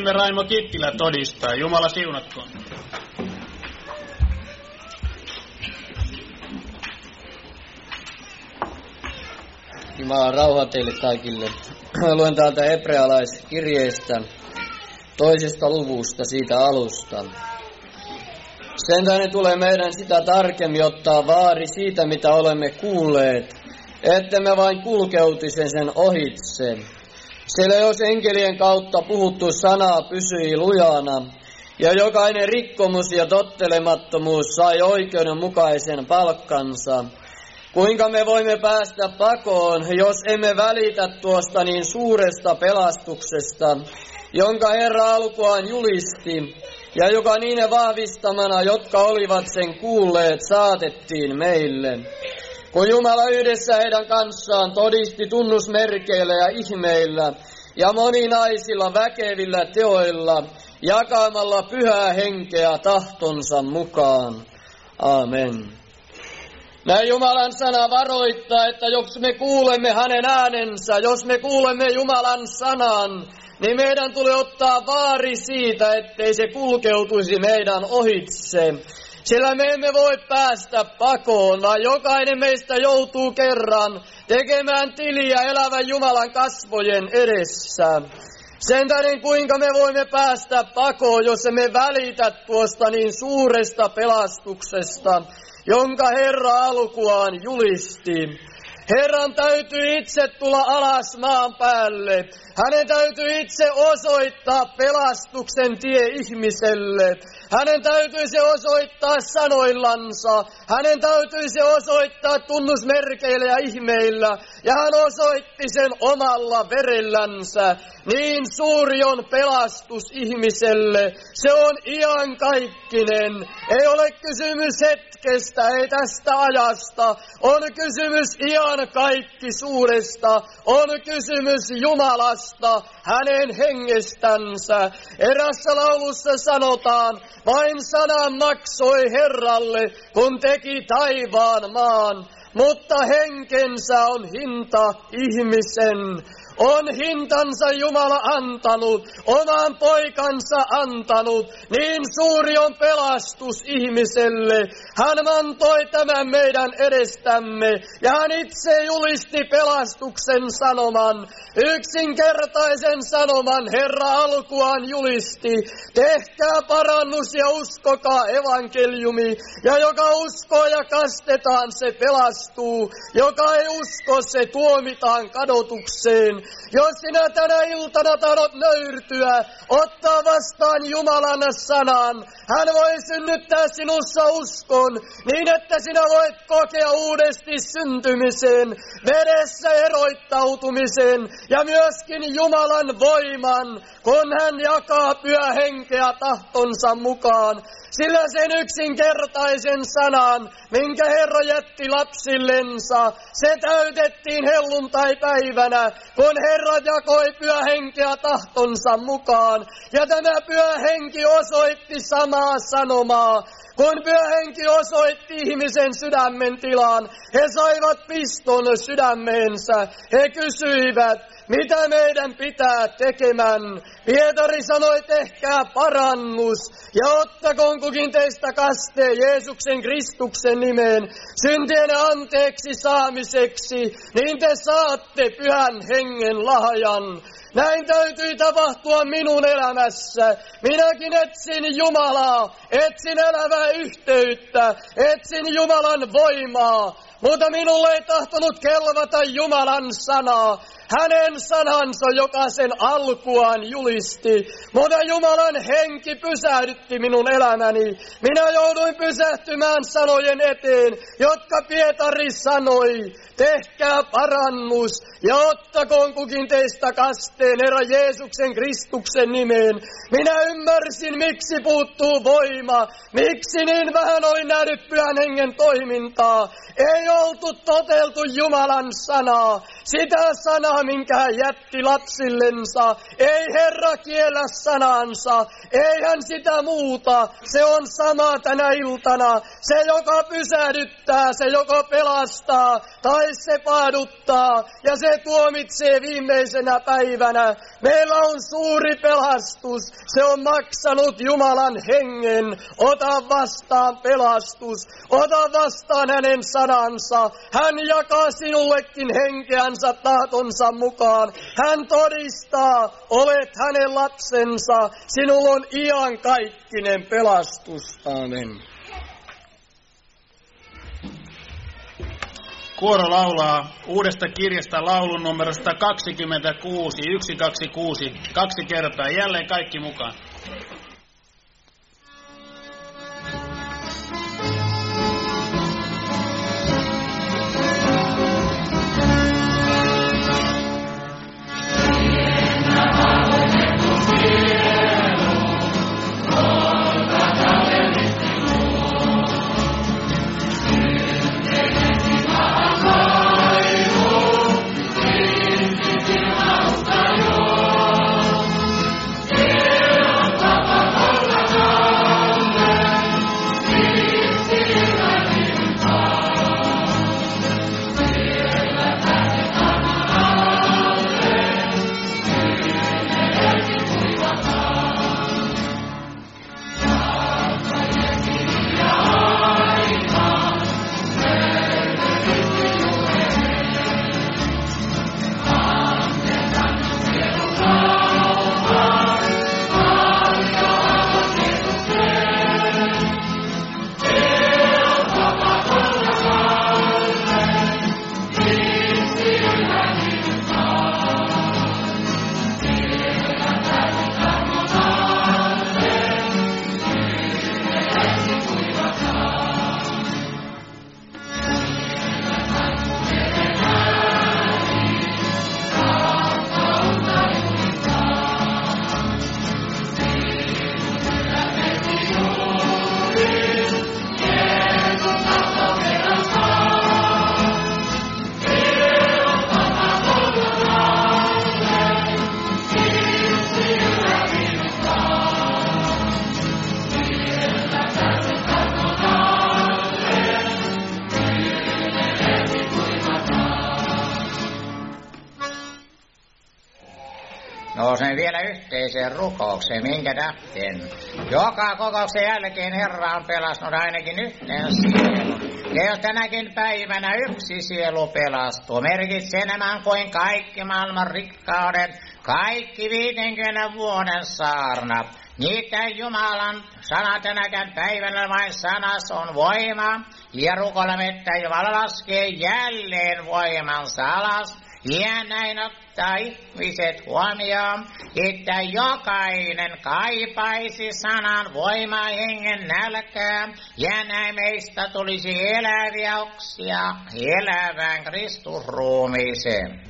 veljemme Raimo Kittilä todistaa. Jumala siunatkoon. Jumalan rauha teille kaikille. Luen täältä hebrealaiskirjeestä 2. luvusta siitä alusta. Sen tähden tulee meidän sitä tarkemmin ottaa vaari siitä, mitä olemme kuulleet, ettemme vain kulkeutisen sen ohitse. Sillä jos enkelien kautta puhuttu sana pysyi lujana, ja jokainen rikkomus ja tottelemattomuus sai oikeudenmukaisen palkkansa, kuinka me voimme päästä pakoon, jos emme välitä tuosta niin suuresta pelastuksesta, jonka Herra alkuaan julisti, ja joka niiden vahvistamana, jotka olivat sen kuulleet, saatettiin meille. Kun Jumala yhdessä heidän kanssaan todisti tunnusmerkeillä ja ihmeillä ja moninaisilla väkevillä teoilla, jakamalla pyhää henkeä tahtonsa mukaan. Amen. Näin Jumalan sana varoittaa, että jos me kuulemme hänen äänensä, jos me kuulemme Jumalan sanan, niin meidän tulee ottaa vaari siitä, ettei se kulkeutuisi meidän ohitse. Sillä me emme voi päästä pakoon, vaan jokainen meistä joutuu kerran tekemään tiliä elävän Jumalan kasvojen edessä. Sen tähden kuinka me voimme päästä pakoon, jos emme välitä tuosta niin suuresta pelastuksesta, jonka Herra alkuaan julisti. Herran täytyy itse tulla alas maan päälle. Hänen täytyy itse osoittaa pelastuksen tie ihmiselle. Hänen täytyy se osoittaa sanoillansa. Hänen täytyy se osoittaa tunnusmerkeillä ja ihmeillä. Ja hän osoitti sen omalla verellänsä. Niin suuri on pelastus ihmiselle. Se on iankaikkinen. Ei ole kysymys hetkestä, ei tästä ajasta. On kysymys iankaikkisuudesta. On kysymys Jumalasta, hänen hengestänsä. Erässä laulussa sanotaan, vain sana maksoi Herralle, kun teki taivaan maan. Mutta henkensä on hinta ihmisen. On hintansa Jumala antanut, oman poikansa antanut, niin suuri on pelastus ihmiselle. Hän antoi tämän meidän edestämme, ja hän itse julisti pelastuksen sanoman. Yksinkertaisen sanoman Herra alkuaan julisti. Tehkää parannus ja uskokaa evankeliumi, ja joka uskoo ja kastetaan, se pelastuu. Joka ei usko, se tuomitaan kadotukseen. Jos sinä tänä iltana tahdot nöyrtyä, ottaa vastaan Jumalan sanan, hän voi synnyttää sinussa uskon, niin että sinä voit kokea uudesti syntymisen, vedessä eroittautumisen ja myöskin Jumalan voiman, kun hän jakaa pyhä henkeä tahtonsa mukaan. Sillä sen yksinkertaisen sanan, minkä Herra jätti lapsillensa, se täytettiin helluntaipäivänä, kun Herra jakoi pyhä henkeä tahtonsa mukaan. Ja tämä pyhä henki osoitti samaa sanomaa. Kun pyhä henki osoitti ihmisen sydämen tilaan, he saivat piston sydämeensä. He kysyivät, mitä meidän pitää tekemään. Pietari sanoi, tehkää parannus ja ottakoon kukin teistä kasteen Jeesuksen Kristuksen nimeen syntien anteeksi saamiseksi, niin te saatte pyhän hengen lahjan. Näin täytyy tapahtua minun elämässä. Minäkin etsin Jumalaa, etsin elävää yhteyttä, etsin Jumalan voimaa, mutta minulle ei tahtonut kelvata Jumalan sanaa. Hänen sanansa, joka sen alkuaan julisti. Mutta Jumalan henki pysähdytti minun elämäni. Minä jouduin pysähtymään sanojen eteen, jotka Pietari sanoi. Tehkää parannus ja ottakoon kukin teistä kasteen Herra Jeesuksen Kristuksen nimeen. Minä ymmärsin, miksi puuttuu voima. Miksi niin vähän oli nähnyt pyhän hengen toimintaa. Ei oltu toteltu Jumalan sanaa. sitä sanaa, minkä hän jätti lapsillensa. Ei Herra kiellä sanansa, ei hän sitä muuta. Se on sama tänä iltana. Se, joka pysähdyttää, se, joka pelastaa, tai se paaduttaa, ja se tuomitsee viimeisenä päivänä. Meillä on suuri pelastus. Se on maksanut Jumalan hengen. Ota vastaan pelastus. Ota vastaan hänen sanansa. Hän jakaa sinullekin henkeänsä tahtonsa mukaan. Hän todistaa, olet hänen lapsensa. Sinulla on iankaikkinen pelastus. Amen. Kuoro laulaa uudesta kirjasta laulun numero 126, 126, 2 kertaa. Jälleen kaikki mukaan. Nousen vielä yhteiseen rukoukseen, minkä tähden joka kokouksen jälkeen Herra on pelastanut ainakin yhteen sielun. Ja jos tänäkin päivänä yksi sielu pelastuu, merkitsee enemmän kuin kaikki maailman rikkaudet, kaikki 50 vuoden saarna. Niitä Jumalan sana tänäkään päivänä vain sanas on voima, ja rukoilemme, että Jumala laskee jälleen voimansa alas. Ja näin ottaa ihmiset huomioon, että jokainen kaipaisi sanan voimaa hengen nälkää, ja näin meistä tulisi eläviä oksia elävään Kristusruumiiseen.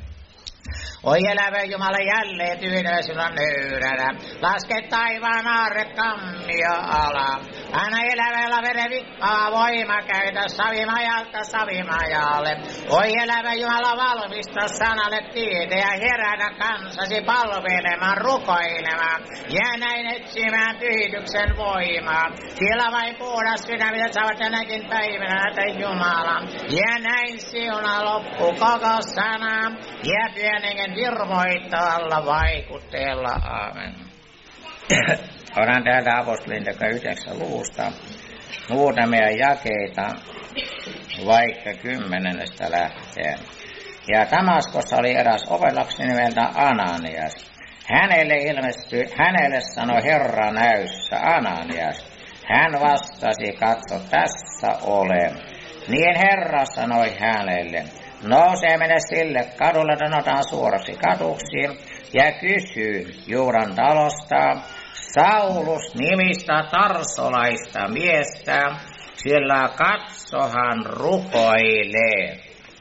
Oi elävä Jumala jälleen tyytyväisyydellä nöyränä, laske taivaan aarre kammio ala. Anna elävällä veren vipaa voima käytä savimajalta savimajalle. Oi elävä Jumala valmista sanalle tietä ja herätä kansasi palvelemaan, rukoilemaan. Ja näin etsimään pyhityksen voimaa. Sillä vain puhdas sydämiset saavat tänäkin päivänä näitä Jumala. Ja näin siunaa loppu koko sana ja pienengen virvoittaa vaikutteella. Aamen. Otan täältä apostolien 9 luvusta muutamia jakeita, vaikka 10 lähtien. Ja Damaskossa oli eräs opetuslaksi nimeltä Ananias. Hänelle sanoi Herra näyssä, Ananias. Hän vastasi, katso, tässä olen. Niin Herra sanoi hänelle, nouse ja mene sille kadulle, sanotaan suoraksi kaduksi, ja kysy Juudan talosta Saulus nimistä tarsolaista miestä, sillä katsohan rukoilee.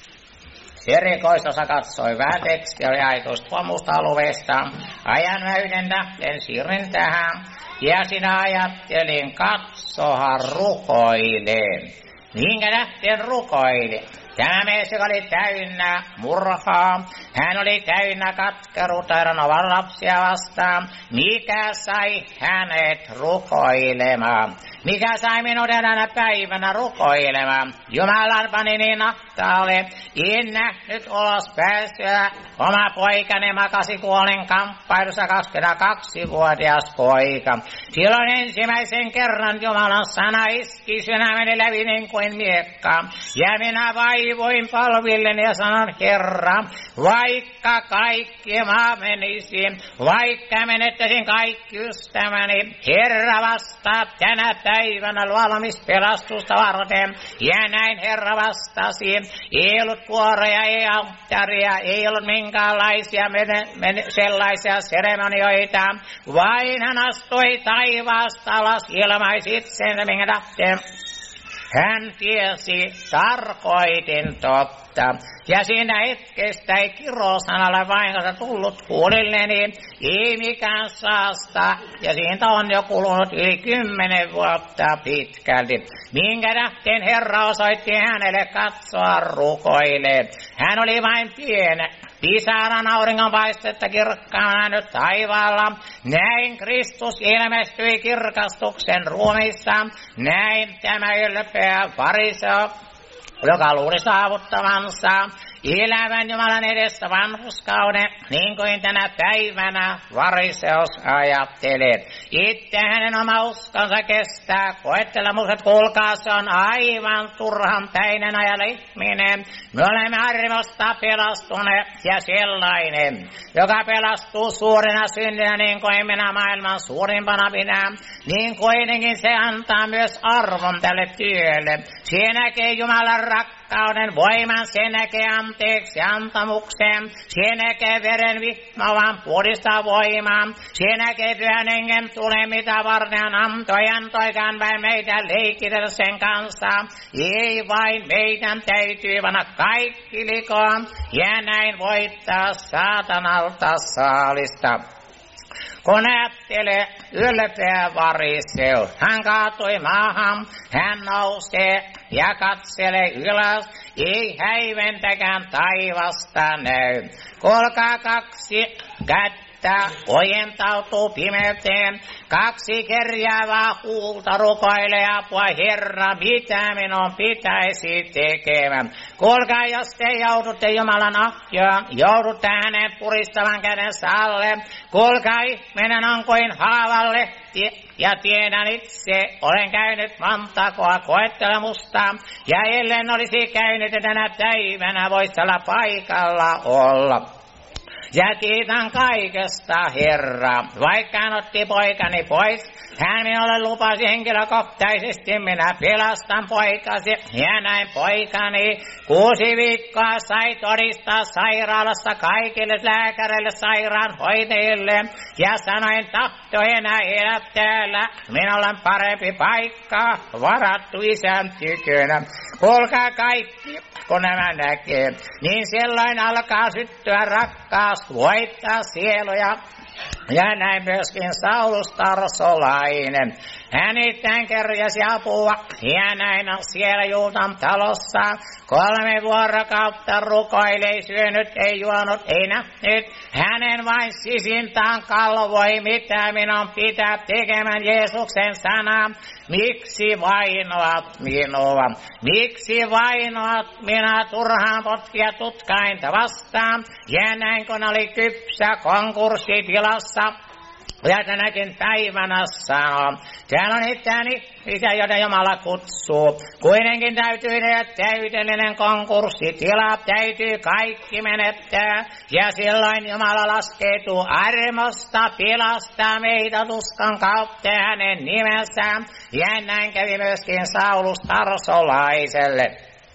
Erikoisosa katsoi vähän tekstiä ja ajatuista pommusta alueesta. Ajan mä yhden tähden siirrin tähän, ja sinä ajattelin, katsohan rukoilee. Minkä tähden rukoili? Tämä mies, joka oli täynnä murhaa, hän oli täynnä katkeruutta eranovan lapsia vastaan. Mikä sai hänet rukoilemaan? Mikä sai minut eräänä päivänä rukoilemaan? Jumalan pani niin ahtaalle, en nähnyt ulos pääsyä. Oma poikani makasi kuolin kamppailussa 22-vuotias poika. Silloin ensimmäisen kerran Jumalan sana iski sydämeni läpi niin kuin miekka. Ja minä vaivoin polvilleni ja sanon, Herra, vaikka kaikki maa menisi, vaikka menettäisin kaikki ystäväni, Herra vastaa tänä päivänä luovumispelastusta varten. Ja näin Herra vastasi. Ei ollut kuoreja, ei alttaria, ei ollut minkäänlaisia sellaisia seremonioita. Vain hän astui taivaasta alas, ilmaisi itsensä, minkä tahteen. Hän tiesi, tarkoitin totta. Ja siinä hetkestä ei kirosanalle vain tullut kuulilleni, ei mikään saasta. Ja siitä on jo kulunut yli 10 vuotta pitkälti. Minkä tähteen Herra osoitti hänelle katsoa rukoilee. Hän oli vain pieni. Pisaran auringonpaistetta kirkkaana nyt taivaalla. Näin Kristus ilmestyi kirkastuksen ruumiissa. Näin tämä ylpeä fariseo, joka luuli saavuttavansa elävän Jumalan edessä vanhurskauden, niin kuin tänä päivänä fariseus ajattelee. Itse hänen oma uskonsa kestää koettelemukset, kuulkaa, se on aivan turhan päinen ajalla ihminen. Me olemme armosta pelastuneet ja sellainen, joka pelastuu suurena syndinä, niin kuin minä maailman suurimpana pidän, niin kuitenkin se antaa myös arvon tälle työlle. Se näkee Jumalan rakkauden voiman, se näkee anteeksi antamuksen, se näkee veren vihmavan puhdista voimaa, se näkee pyhän hengen tulee, mitä varten hän antoikaan vain meitä leikitellä sen kanssa. Ei vain meidän täytyy panna kaikki likoon ja näin voittaa saatanalta saalista. Kun ajattelee ylpeä fariseo, hän kaatui maahan, hän nousee ja katselee ylös, ei häiventäkään taivasta näy. Kuulkaa, 2 kättä ojentautuu pimeyteen, 2 kerjäävää huulta rukoilee apua, Herra, mitä minun pitäisi tekemään. Kuulkaa, jos te joudutte Jumalan ahjoon, joudutte hänen puristavan kädensä alle. Kuulkaa, ihminen on kuin haavalehti, ja tiedän itse, olen käynyt montakoa koettelemusta, ja ellen olisi käynyt tänä päivänä, voisi olla paikalla olla. Ja kiitän kaikesta, Herra, vaikka hän otti poikani pois. Hän minulle lupasi henkilökohtaisesti, minä pelastan poikasi. Ja näin poikani 6 viikkoa sai todistaa sairaalassa kaikille lääkäreille, sairaanhoitajille. Ja sanoin, tahto enää elää täällä. Minulla on parempi paikka varattu Isän tykönä. Kuulkaa kaikki, kun nämä näkee, niin silloin alkaa syttyä rakkaus, voittaa sieluja. Ja näin myöskin Saulus Tarsolainen. Hän itään kerjäsi apua ja näin on siellä Juutan talossa. 3 vuorokautta rukoili, ei syönyt, ei juonut, ei nähnyt. Hänen vain sisintaan kalvoi, mitä minun pitää tekemään Jeesuksen sana. Miksi vainoat minua? Miksi vainoat minä turhaan potkia tutkainta vastaan? Ja näin kun oli kypsä konkurssitilassa. Ja tänäkin päivänä sanoo, täällä on itäni isä, jota Jumala kutsuu. Kuitenkin täytyy tehdä täydellinen konkurssitila, täytyy kaikki menettää. Ja silloin Jumala laskeutuu armosta, pelastaa meitä tuskan kautta hänen nimensään. Ja näin kävi myöskin Saulus Tarsolaiselle.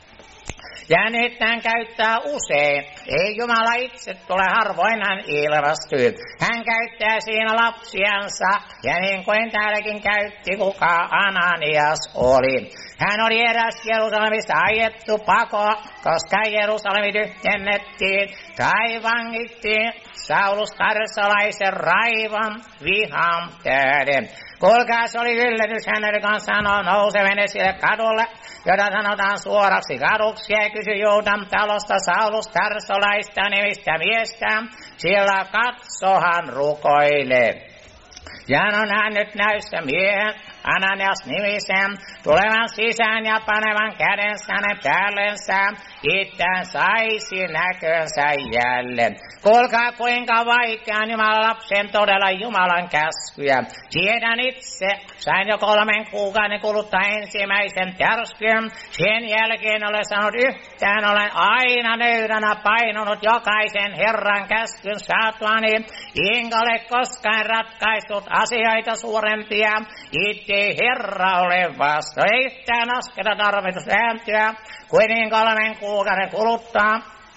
Ja nyt hän käyttää usein. Ei Jumala itse tule, harvoin hän ilmestyy. Hän käyttää siinä lapsiansa. Ja niin kuin täälläkin käytti, kuka Ananias oli. Hän oli eräs Jerusalemista ajettu pako, koska Jerusalemi tyhjennettiin. sai vangitti Saulus tarsalaisen raivan vihan tähden. Kuulkaa, se oli yllätys hänelle, kun sanoi nouseven esille kadulle, jota sanotaan suoraksi kaduksi, ja kysyi Juudan talosta Saulus tarsalaista nimistä miestä, sillä katsohan rukoilee. Ja hän on nähnyt näyssä miehen, Ananias nimisen, tulevan sisään ja panevan kädensä hänen päällensä, itään saisi näkönsä jälleen. Kuulkaa, kuinka vaikean Jumalan lapsen todella Jumalan käskyjä. Tiedän itse, sain jo 3 kuukauden kuluttaa ensimmäisen tärskyn. Sen jälkeen olen sanonut yhtään, olen aina nöyränä painunut jokaisen Herran käskyn saatuani. Enkä ole koskaan ratkaistut asioita suurempia. Itse Herra ole vasta. Ei yhtään asketa tarvitus vääntyä kuin niin 3 kuukauden kuluttaa.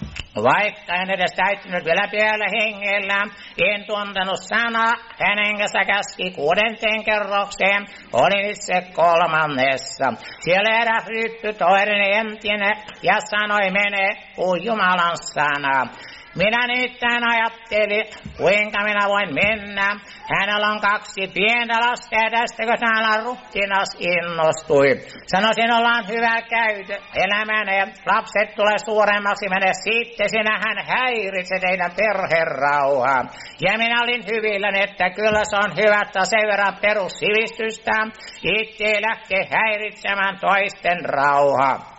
Vaikka en edes täyttynyt vielä pyhällä hengellä, en tuntenut sanaa, hänen kanssa käski 6. kerrokseen, olin itse 3. Siellä eräs ryppy toinen entinen ja sanoi, mene, puhu Jumalan sanaa. Minä nimittäin ajattelin, kuinka minä voin mennä. Hänellä on 2 pientä lasta ja tästäkö täällä ruhtinas innostui. Sanoisin, ollaan hyvä käytö elämänä. Lapset tulee suuremmaksi, mene sitten, sinähän häiritse teidän perherauhaa. Ja minä olin hyvilläni, että kyllä se on hyvä, että sen verran perussivistystä. Itse lähtee häiritsemään toisten rauhaa.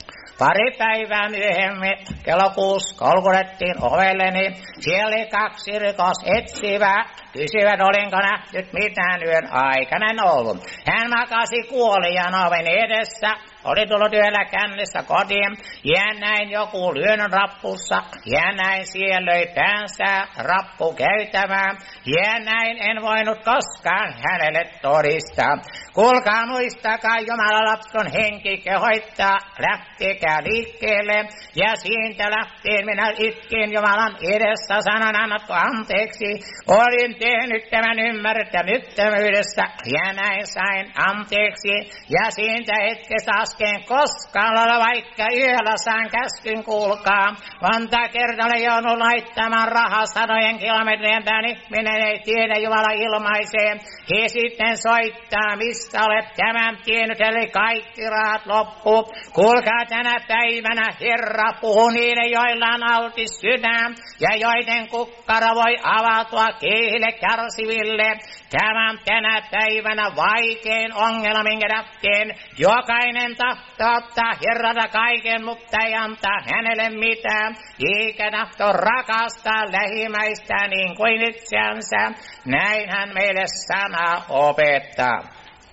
Pari päivää myöhemmin, kello 6, kolkutettiin ovelleni. Siellä oli 2 rikosetsivää. Kysyivät, olinko nähnyt mitään yön aikana ollut. Hän makasi kuolijan oven edessä. Oli tullut yöllä kännissä kotiin. Ja näin joku lyönyt rappussa. Ja näin siellä löi päänsä rappu käytämään. Ja näin en voinut koskaan hänelle todistaa. Kuulkaa, muistakaa, Jumalan lapsen henki kehoittaa. Lähtekää liikkeelle. Ja siitä lähtien minä itkin Jumalan edessä. Sanon, annatko anteeksi. Olin tehnyt tämän ymmärtämättömyydestä. Ja näin sain anteeksi. Ja siitä hetkestä äsken koskaan olla, vaikka yöllä saan käskyn, kuulkaa. Monta kertaa olen joudunut laittamaan rahaa 100 kilometrien päin, ihminen ei tiedä, Jumala ilmaisee. He sitten soittaa, mistä olet tämän tiennyt, eli kaikki rahat loppu. Kuulkaa, tänä päivänä Herra puhuu niille, joilla on altis sydän, ja joiden kukkara voi avautua keihille kärsiville. Tämän tänä päivänä vaikein ongelma, minkä tähteen jokainen tahtoo ottaa Herralta kaiken, mutta ei antaa hänelle mitään, eikä tahto rakastaa lähimmäistä niin kuin itseänsä. Näin hän meille sana opettaa.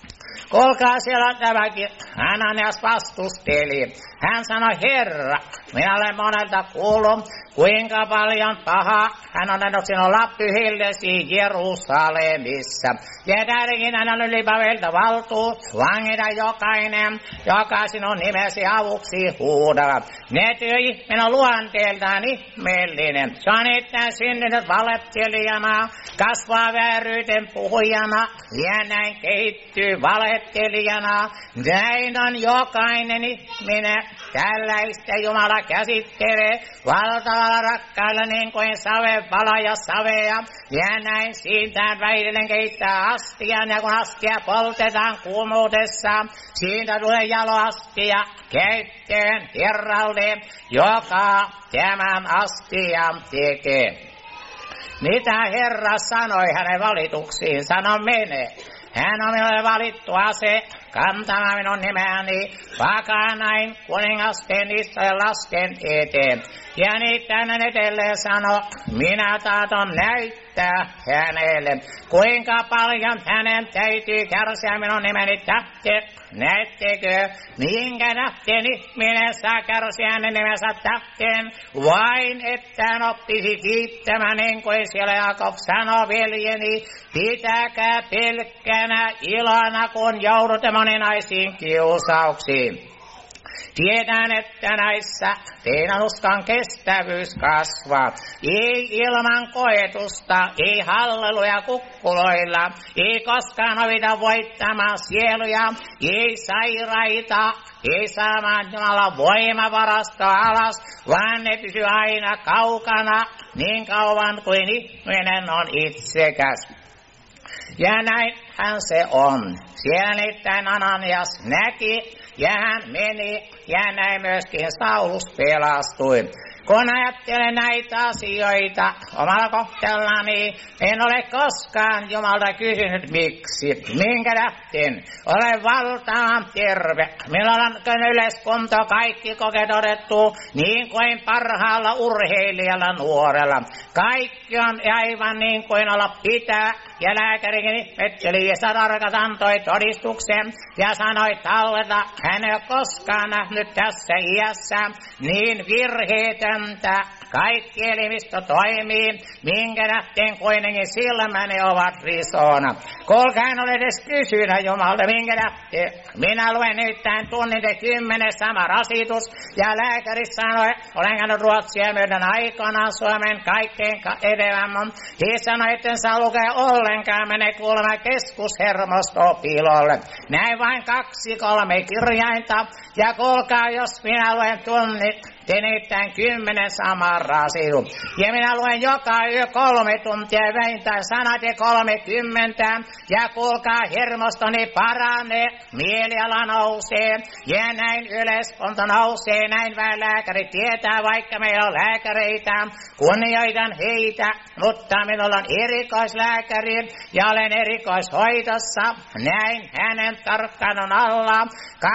Kuulkaa, siellä tämäkin Ananias vastusteli. Hän sanoi, Herra, minä olen monelta kuullut, kuinka paljon pahaa hän on annettu sinulla pyhillesi Jerusalemissa. Ja täälläkin hän on ylipäviltä valtuus vangita jokainen, joka sinun nimesi avuksi huudava. Ne ihminen on luonteeltaan ihmeellinen. Se on itään syntynyt valehtelijana, kasvaa vääryyden puhujana ja näin kehittyy valehtelijana. Näin on jokainen ihminen. Tällaista Jumala käsittelee valtavalla rakkailla niin kuin savevalo ja savea. Ja näin siitä väitellen keittää astian, ja kun astia poltetaan kuumuudessa, siitä tulee jaloastia käyttöön Herralle, joka tämän astian tekee. Mitä Herra sanoi hänen valituksiin? Sano, mene. Hän on minulle valittu ase, kantamaan minun nimeäni, vakanain kuningasten Israelin lasten eteen. Ja niitä hänen edelleen sanoi, minä tahton näyttää hänelle, kuinka paljon hänen täytyy kärsiä minun nimeni tähden. Näettekö, minkä tähden ihminen saa kärsiä hänen nimensä tähden, vain että hän oppisi kiittämään, niin kuin siellä Jaakob sanoi, veljeni, pitäkää pelkkänä ilona, kun joudutte moninaisiin kiusauksiin. Tiedän, että näissä teidän uskan kestävyys kasvaa. Ei ilman koetusta, ei halleluja kukkuloilla, ei koskaan ovita voittamaan sieluja, ei sairaita, ei saamaan Jumalan voimavarastoa alas, vaan ne pysyy aina kaukana niin kauan kuin ihminen on itsekäs. Ja näinhän se on. Siellä nimittäin Ananias näki, ja hän meni, ja näin myöskin Saulus pelastui. Kun ajattelen näitä asioita omalla kohtellani, en ole koskaan Jumalta kysynyt miksi, minkä tähden. Olen valtavan terve. Minulla on yleiskunto kaikki kokeet odettu, niin kuin parhaalla urheilijalla nuorella. Kaikki on aivan niin kuin olla pitää, ja lääkärikin ihmetteli, ja Sadarkas antoi todistuksen, ja sanoi talleta, hän ei ole koskaan nähnyt tässä iässä niin virheetön. Kaikki elimistö toimii, minkä nähden kuitenkin silmäni ovat risona. Kuulkaa, en ole edes kysynyt Jumalta, minkä nähden. Minä luen nyt tämän tunnin 10 sama rasitus, ja lääkäri sanoi, olen käynyt Ruotsia myöden aikanaan Suomen kaikkein edevämmän. He sanoi, että en saa lukea ollenkaan, menee kuulemaan keskushermostopilolle. Näin vain 2-3 kirjainta, ja kuulkaa, jos minä luen tunnin, nimittäin 10 samaa rasitus. Ja minä luen joka yö 3 tuntia vähintään sanat ja 30. Ja kuulkaa, hermostoni paranee, mieliala nousee. Ja näin yleiskunta nousee, näin vähän lääkäri tietää, vaikka meillä on lääkäreitä. Kunnioitan heitä, mutta minulla on erikoislääkäri ja olen erikoishoidossa. Näin hänen tarkkailun alla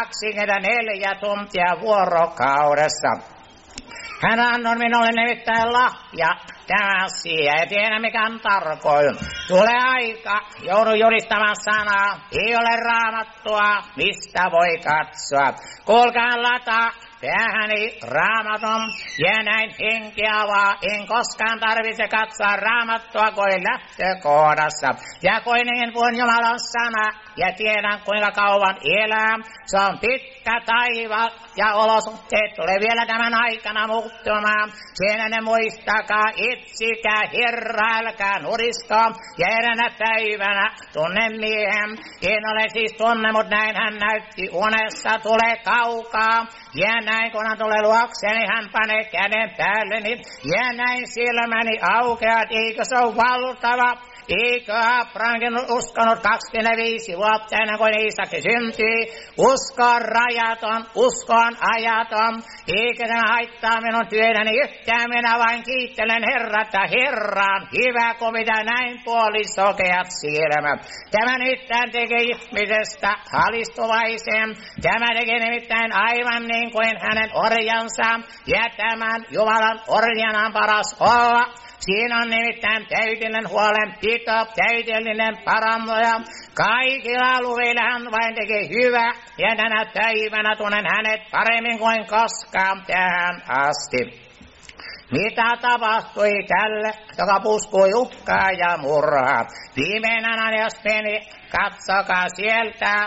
24 tuntia vuorokaudessa. Hän annoi minulle nimittäin lahja tämä asia, ja tiedä mikä on tarkoitus. Tulee aika, joudun julistamaan sanaa, ei ole Raamattua, mistä voi katsoa. Kuulkaa lata päähäni Raamatun, ja näin henki avaa, en koskaan tarvitse katsoa Raamattua kuin lähtökohdassa. Ja kuitenkin puhun Jumalan sana, ja tiedän kuinka kauan elää. Se on pitkä taival, ja olosuhteet tulee vielä tämän aikana muuttumaan. Siinä ne muistakaa, etsikää Herra, älkää nurisko, ja eräänä päivänä tunnen miehen. En ole siis tunne, mutta näin hän näytti unessa, tulee kaukaa. Ja näin kun hän tulee luokseni, hän panee käden päälleni. Ja näin silmäni aukeat, eikö se ole valtava? Eikö Abrahamkin uskonut 25 vuotta ennen kuin Iisakki syntyi? Usko on rajaton, usko on ajaton. Eikä tämä haittaa minun työtäni yhtään, minä vain kiittelen Herrata. Herra on hyvä, kun mitä näin puolisokeat silmät. Tämä nimittäin tekee ihmisestä alistuvaisen. Tämä tekee nimittäin aivan niin kuin hänen orjansa. Ja tämän Jumalan orjana on paras olla. Siinä on nimittäin täydellinen huolenpito, täydellinen parannoja. Kaikilla alueilla hän vain tekee hyvää, ja tänä päivänä tunnen hänet paremmin kuin koskaan tähän asti. Mitä tapahtui tälle, joka puskui uhkaa ja murhaa? Viimein Ananias meni, katsokaa sieltä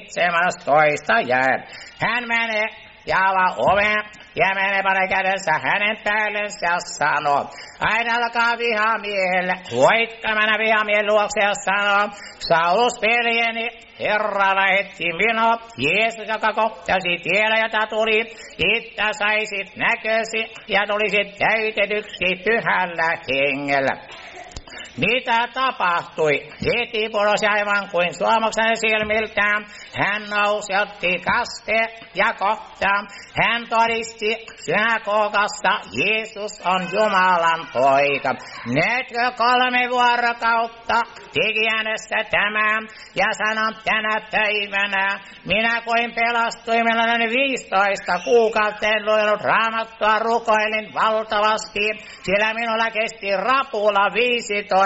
17 jää. Hän menee ja avaa oven ja menee panee kädensä hänen päällensä ja sanoo, aina alkaa vihamiehelle, voitko mennä vihamiehen luokse ja sanoo, Saulus veljeni, Herra lähetti minua, Jeesus, joka kohtasi tiellä, jota tuli, että saisit näkösi ja tulisit täytetyksi pyhällä hengellä. Mitä tapahtui? Heti pudosi aivan kuin suomuksen silmiltään. Hän nousi, otti kaste ja kohta. Hän todisti synagogassa, Jeesus on Jumalan poika. Nytkö 3 vuorokautta teki hänestä tämän ja sanon tänä päivänä. Minä kuin pelastuin, meillä on 15 kuukautta en luenut Raamattua, rukoilin valtavasti, sillä minulla kesti rapula 15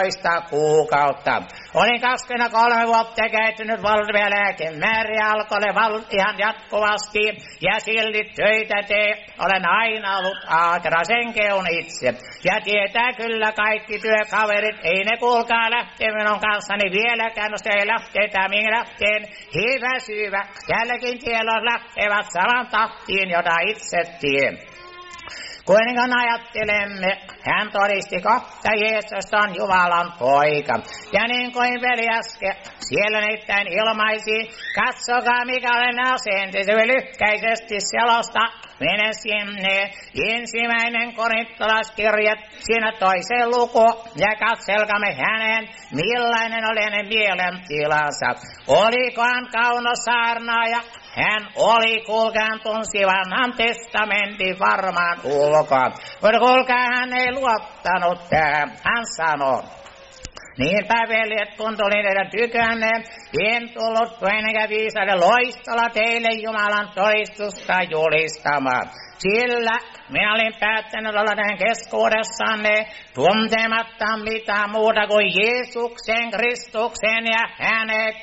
12 kuukautta. Olin 23 vuotta käyttänyt valtavia lääkemääriä, alkoholia ihan jatkuvasti ja silti töitä tee. Olen aina ollut aakera, sen keun itse. Ja tietää kyllä kaikki työkaverit, ei ne kuulkaa lähtee minun kanssani vieläkään, no se ei lähteetä, minä lähteen hyvä syyvä. Tälläkin tiellä lähtevät saman tahtiin, jota itse tien. Kuitenkin ajattelemme, hän todisti kohta, Jeesus on Jumalan poika. Ja niin kuin veli äsken, siellä nimittäin ilmaisi, katsokaa mikä olen asenteesi, lyhkäisesti selosta, mene sinne. Ensimmäinen korintolaiskirja, siinä toiseen luku, ja katselkamme hänen, millainen oli hänen mielentilansa. Oliko hän kauno saarnaaja? Hän oli, kuulkaan, tunsi vanhan testamentin varmaan ulkoa. Mutta kuulkaa, hän ei luottanut tähän. Hän sanoi, niinpä veljet, kun tulin teidän tykönne, en tullut toinenkä viisauden loistolla teille Jumalan todistusta julistamaan. Sillä minä olin päättänyt olla tähän keskuudessanne tuntematta mitään muuta kuin Jeesuksen, Kristuksen ja hänet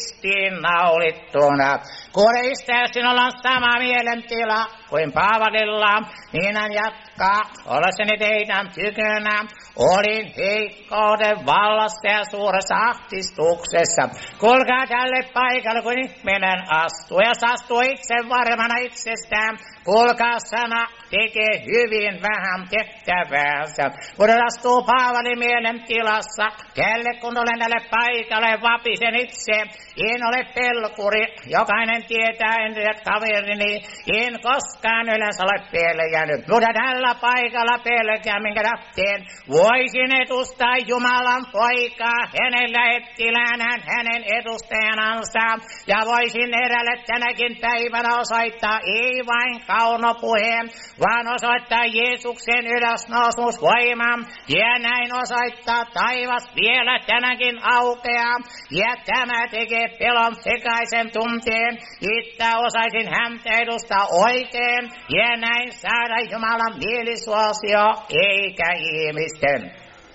ristiinnaulittuna. Kuuleista sinulla on sama mielentila kuin Paavalilla, niin hän jatkaa, ollessani teidän tykönä, olin heikkouden vallassa ja suuressa ahdistuksessa. Kuulkaa tälle paikalle, kun ihminen astuu, ja astuu itse varmana itsestään. Kuulkaa, sana tekee hyvin vähän tehtäväänsä. Kun astuu Paavalin mielentilassa, kelle kun olen tälle paikalle vapisen itse, en ole pelkuri, jokainen tietää entiset kaverini, en koskaan yleensä ole pelkännyt. Mutta tällä paikalla pelkää, minkä lähteen voisin edustaa Jumalan poikaa, hänen lähettiläänään, hänen edustajanansa, ja voisin edelle tänäkin päivänä osoittaa ei vain kaunopuheen, vaan osoittaa Jeesuksen ylösnousemusvoiman, ja näin osoittaa taivas vielä tänäkin aukeaa, ja tämä tekee pelon sekaisen tunteen, että osaisin häntä edustaa oikein, ja näin saada Jumalan mielisuosio, eikä ihmisten.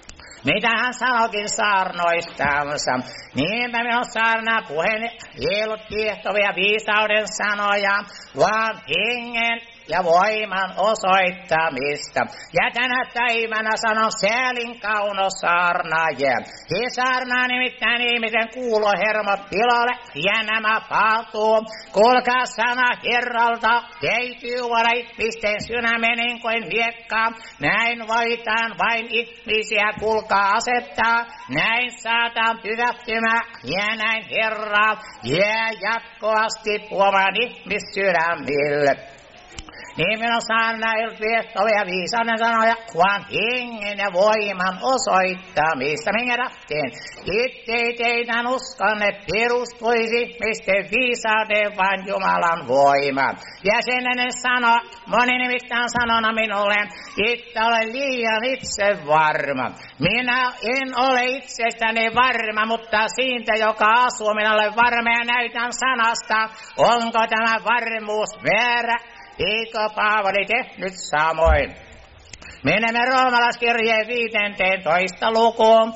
Mitä hän sanoikin saarnoistansa, niinpä minun saarnaa puheen ei ollut kiehtovia viisauden sanoja, vaan hengen ja voiman osoittamista. Ja tänä päivänä sanon säälin kaunosaarnaajia. He saarnaa nimittäin ihmisen kuulohermot pilolle ja nämä paatuu. Kuulkaa sana Herralta, täytyy olla ihmisten sydämen niin kuin miekka. Näin voitaan vain ihmisiä kuulkaa asettaa. Näin saataan pysähtymään ja näin Herra jää jatkuvasti puhumaan ihmissydämille. Niin minun saarnaajilta viehtovia viisauden sanoja, vaan hengen ja voiman osoittamista. Minkä rahteen? Ettei teidän uskonne perustuisi, mistä viisauden vaan Jumalan voima. Ja sen ennen sano, moni nimittäin sanona minulle, että olen liian itse varma. Minä en ole itsestäni varma, mutta siitä, joka asuu, minä olen varma ja näytän sanasta. Onko tämä varmuus väärä? Eikö Paavali tehnyt samoin? Menemme roomalaiskirjeen 15 lukuun,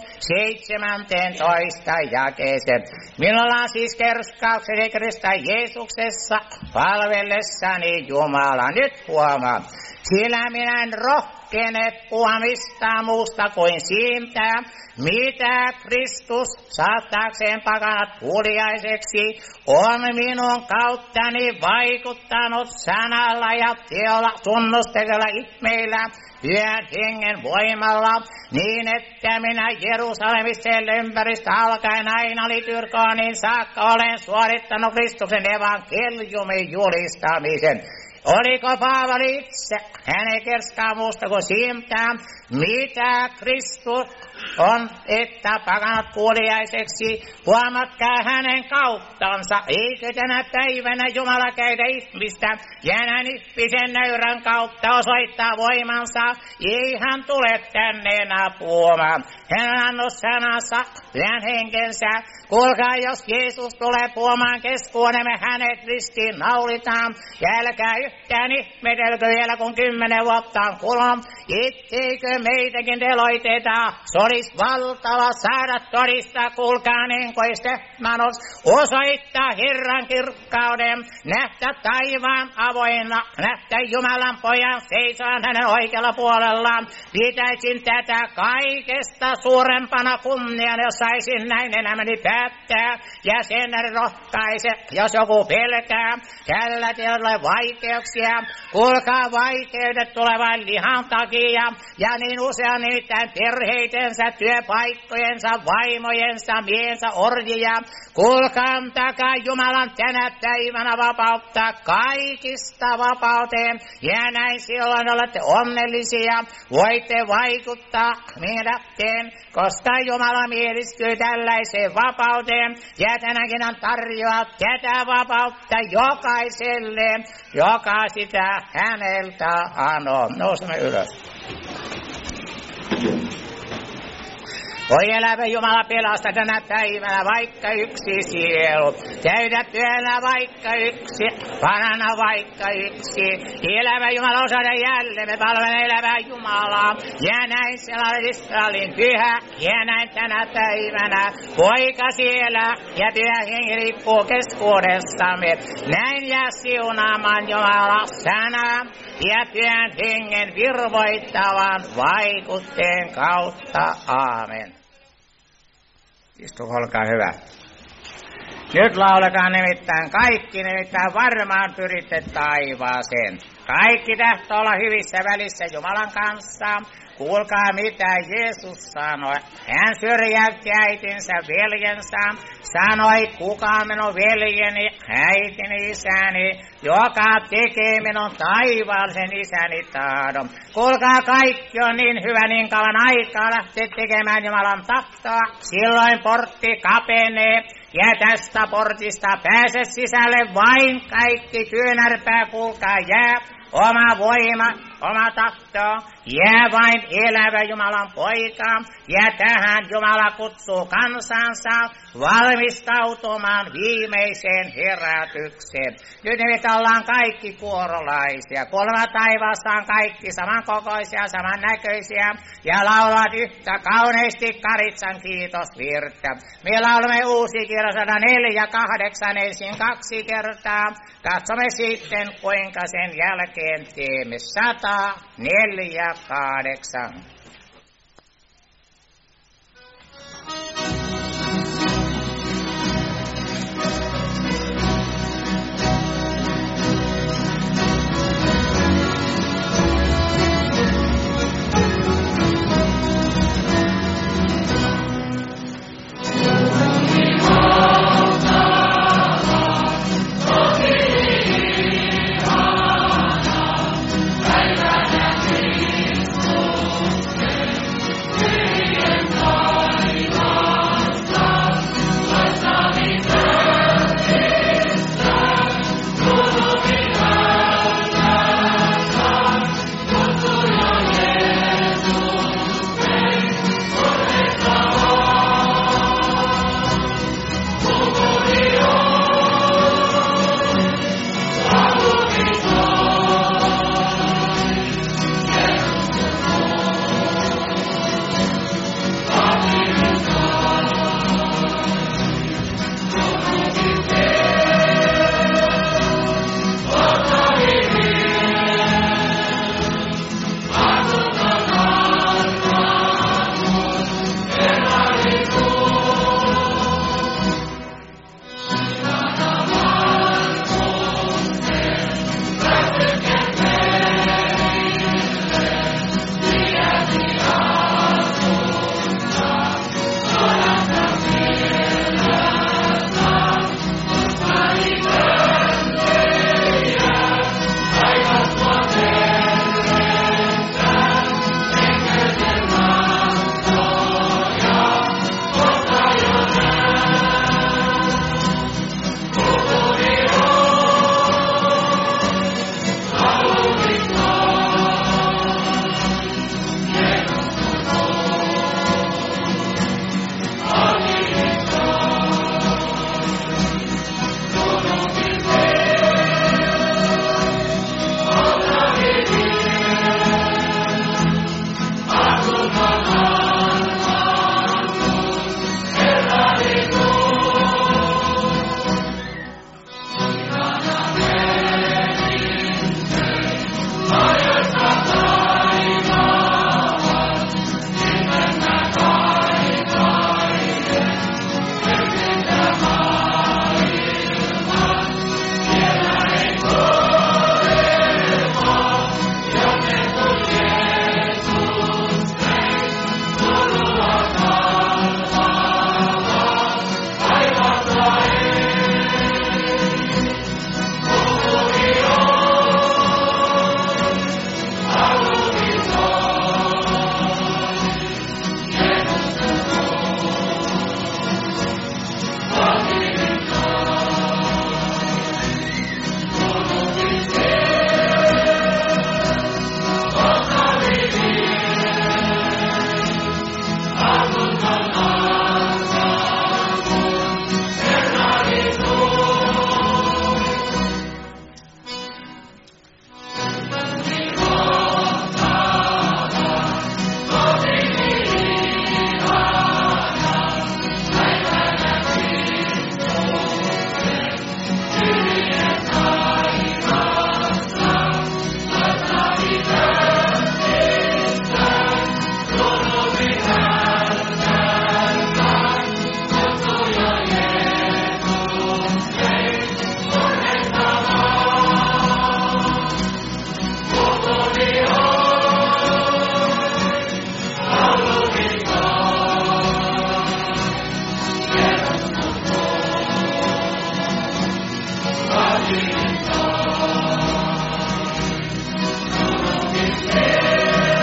17 jakeeseen. Minulla on siis kerskaukseni Krista Jeesuksessa palvellessani Jumala. Nyt huomaa, sillä minä en rohkene puhua mistään muusta kuin siitä, mitä Kristus saattaakseen pakanat kuuliaiseksi on minun kauttani vaikuttanut sanalla ja teolla tunnustekellä ihmeillä Pyhän hengen voimalla, niin että minä Jerusalemissa ympäristä alkaen aina liturgooniin saakka olen suorittanut Kristuksen evankeliumin julistamisen. Oliko Paavali itse hänen kerskaa muusta kuin siitä, mitä Kristus on, että pakanat kuuliaiseksi? Huomatkaa hänen kauttansa, eikö tänä päivänä Jumala käydä ihmistä ja näin ihmisen nöyrän kautta osoittaa voimansa? Ei hän tule tänne enää puhumaan. Hän on annut sanansa, pyhän henkensä. Kuulkaa, jos Jeesus tulee puhumaan keskuudemme, hänet ristiin naulitaan. Ja älkää yhtään ihmetelkö vielä kun 10 vuotta on kulunut. Itseikö meitäkin teloiteta, se olisi valtava saada todistaa, kuulkaa niin kuin Stefanos, osoittaa Herran kirkkauden, nähdä taivaan avoinna, nähdä Jumalan pojan seisovan hänen oikealla puolellaan. Pitäisin tätä kaikesta suurempana kunniana, jos saisin näin elämäni päättää, ja sen rohkaise, jos joku pelkää, tällä teolla vaikeuksia, kuulkaa vaikeudet tulevan lihan takia, ja niin usein nimittäin perheitensä, työpaikkojensa, vaimojensa, miensä, orjia. Kuulkaa, antakaa Jumalan tänä päivänä vapauttaa kaikista vapauteen, ja näin silloin olette onnellisia, voitte vaikuttaa minäteen, koska Jumala mielistyy tällaiseen vapauteen, ja tänäkin on tarjoaa tätä vapautta jokaiselle, joka sitä häneltä anoo. Nousemme ylös. Voi elävä Jumala pelasta tänä päivänä vaikka yksi sielu. Täydä työllä vaikka yksi, paranna vaikka yksi. Elävä Jumala osata jälleen, me palvelemme elävää Jumalaa. Ja näin sellainen Israelin pyhä, ja näin tänä päivänä. Poika siellä, ja pyhä henki riippuu keskuudestamme. Näin jää siunaamaan Jumala sana, ja pyhän hengen virvoittavan vaikutteen kautta. Aamen. Istukaa, olkaa hyvä. Nyt lauletaan nimittäin kaikki, nimittäin varmaan pyritte taivaaseen. Kaikki tahtoo olla hyvissä välissä Jumalan kanssa. Kuulkaa mitä Jeesus sanoi. Hän syrjäytti äitinsä veljensä. Sanoi, kuka minun veljeni, äitini, isäni, joka tekee minun taivaallisen isäni tahdon. Kuulkaa, kaikki on niin hyvä, niin kauan aikaa lähteä tekemään Jumalan tahtoa. Silloin portti kapenee, ja tästä portista pääse sisälle vain kaikki kyynärpää, kuulkaa, jää. Oma voima, oma tahto, jää vain elävä Jumalan poika, ja tähän Jumala kutsuu kansansa valmistautumaan viimeiseen herätykseen. Nyt nimittäin ollaan kaikki kuorolaisia. Kuolema taivaassa on kaikki samankokoisia, samannäköisiä, ja laulavat yhtä kauneesti Karitsan kiitosvirttä. Me laulamme uusi kirja 104:8 ensin 2 kertaa. Katsomme sitten, kuinka sen jälkeen teemme 104:8.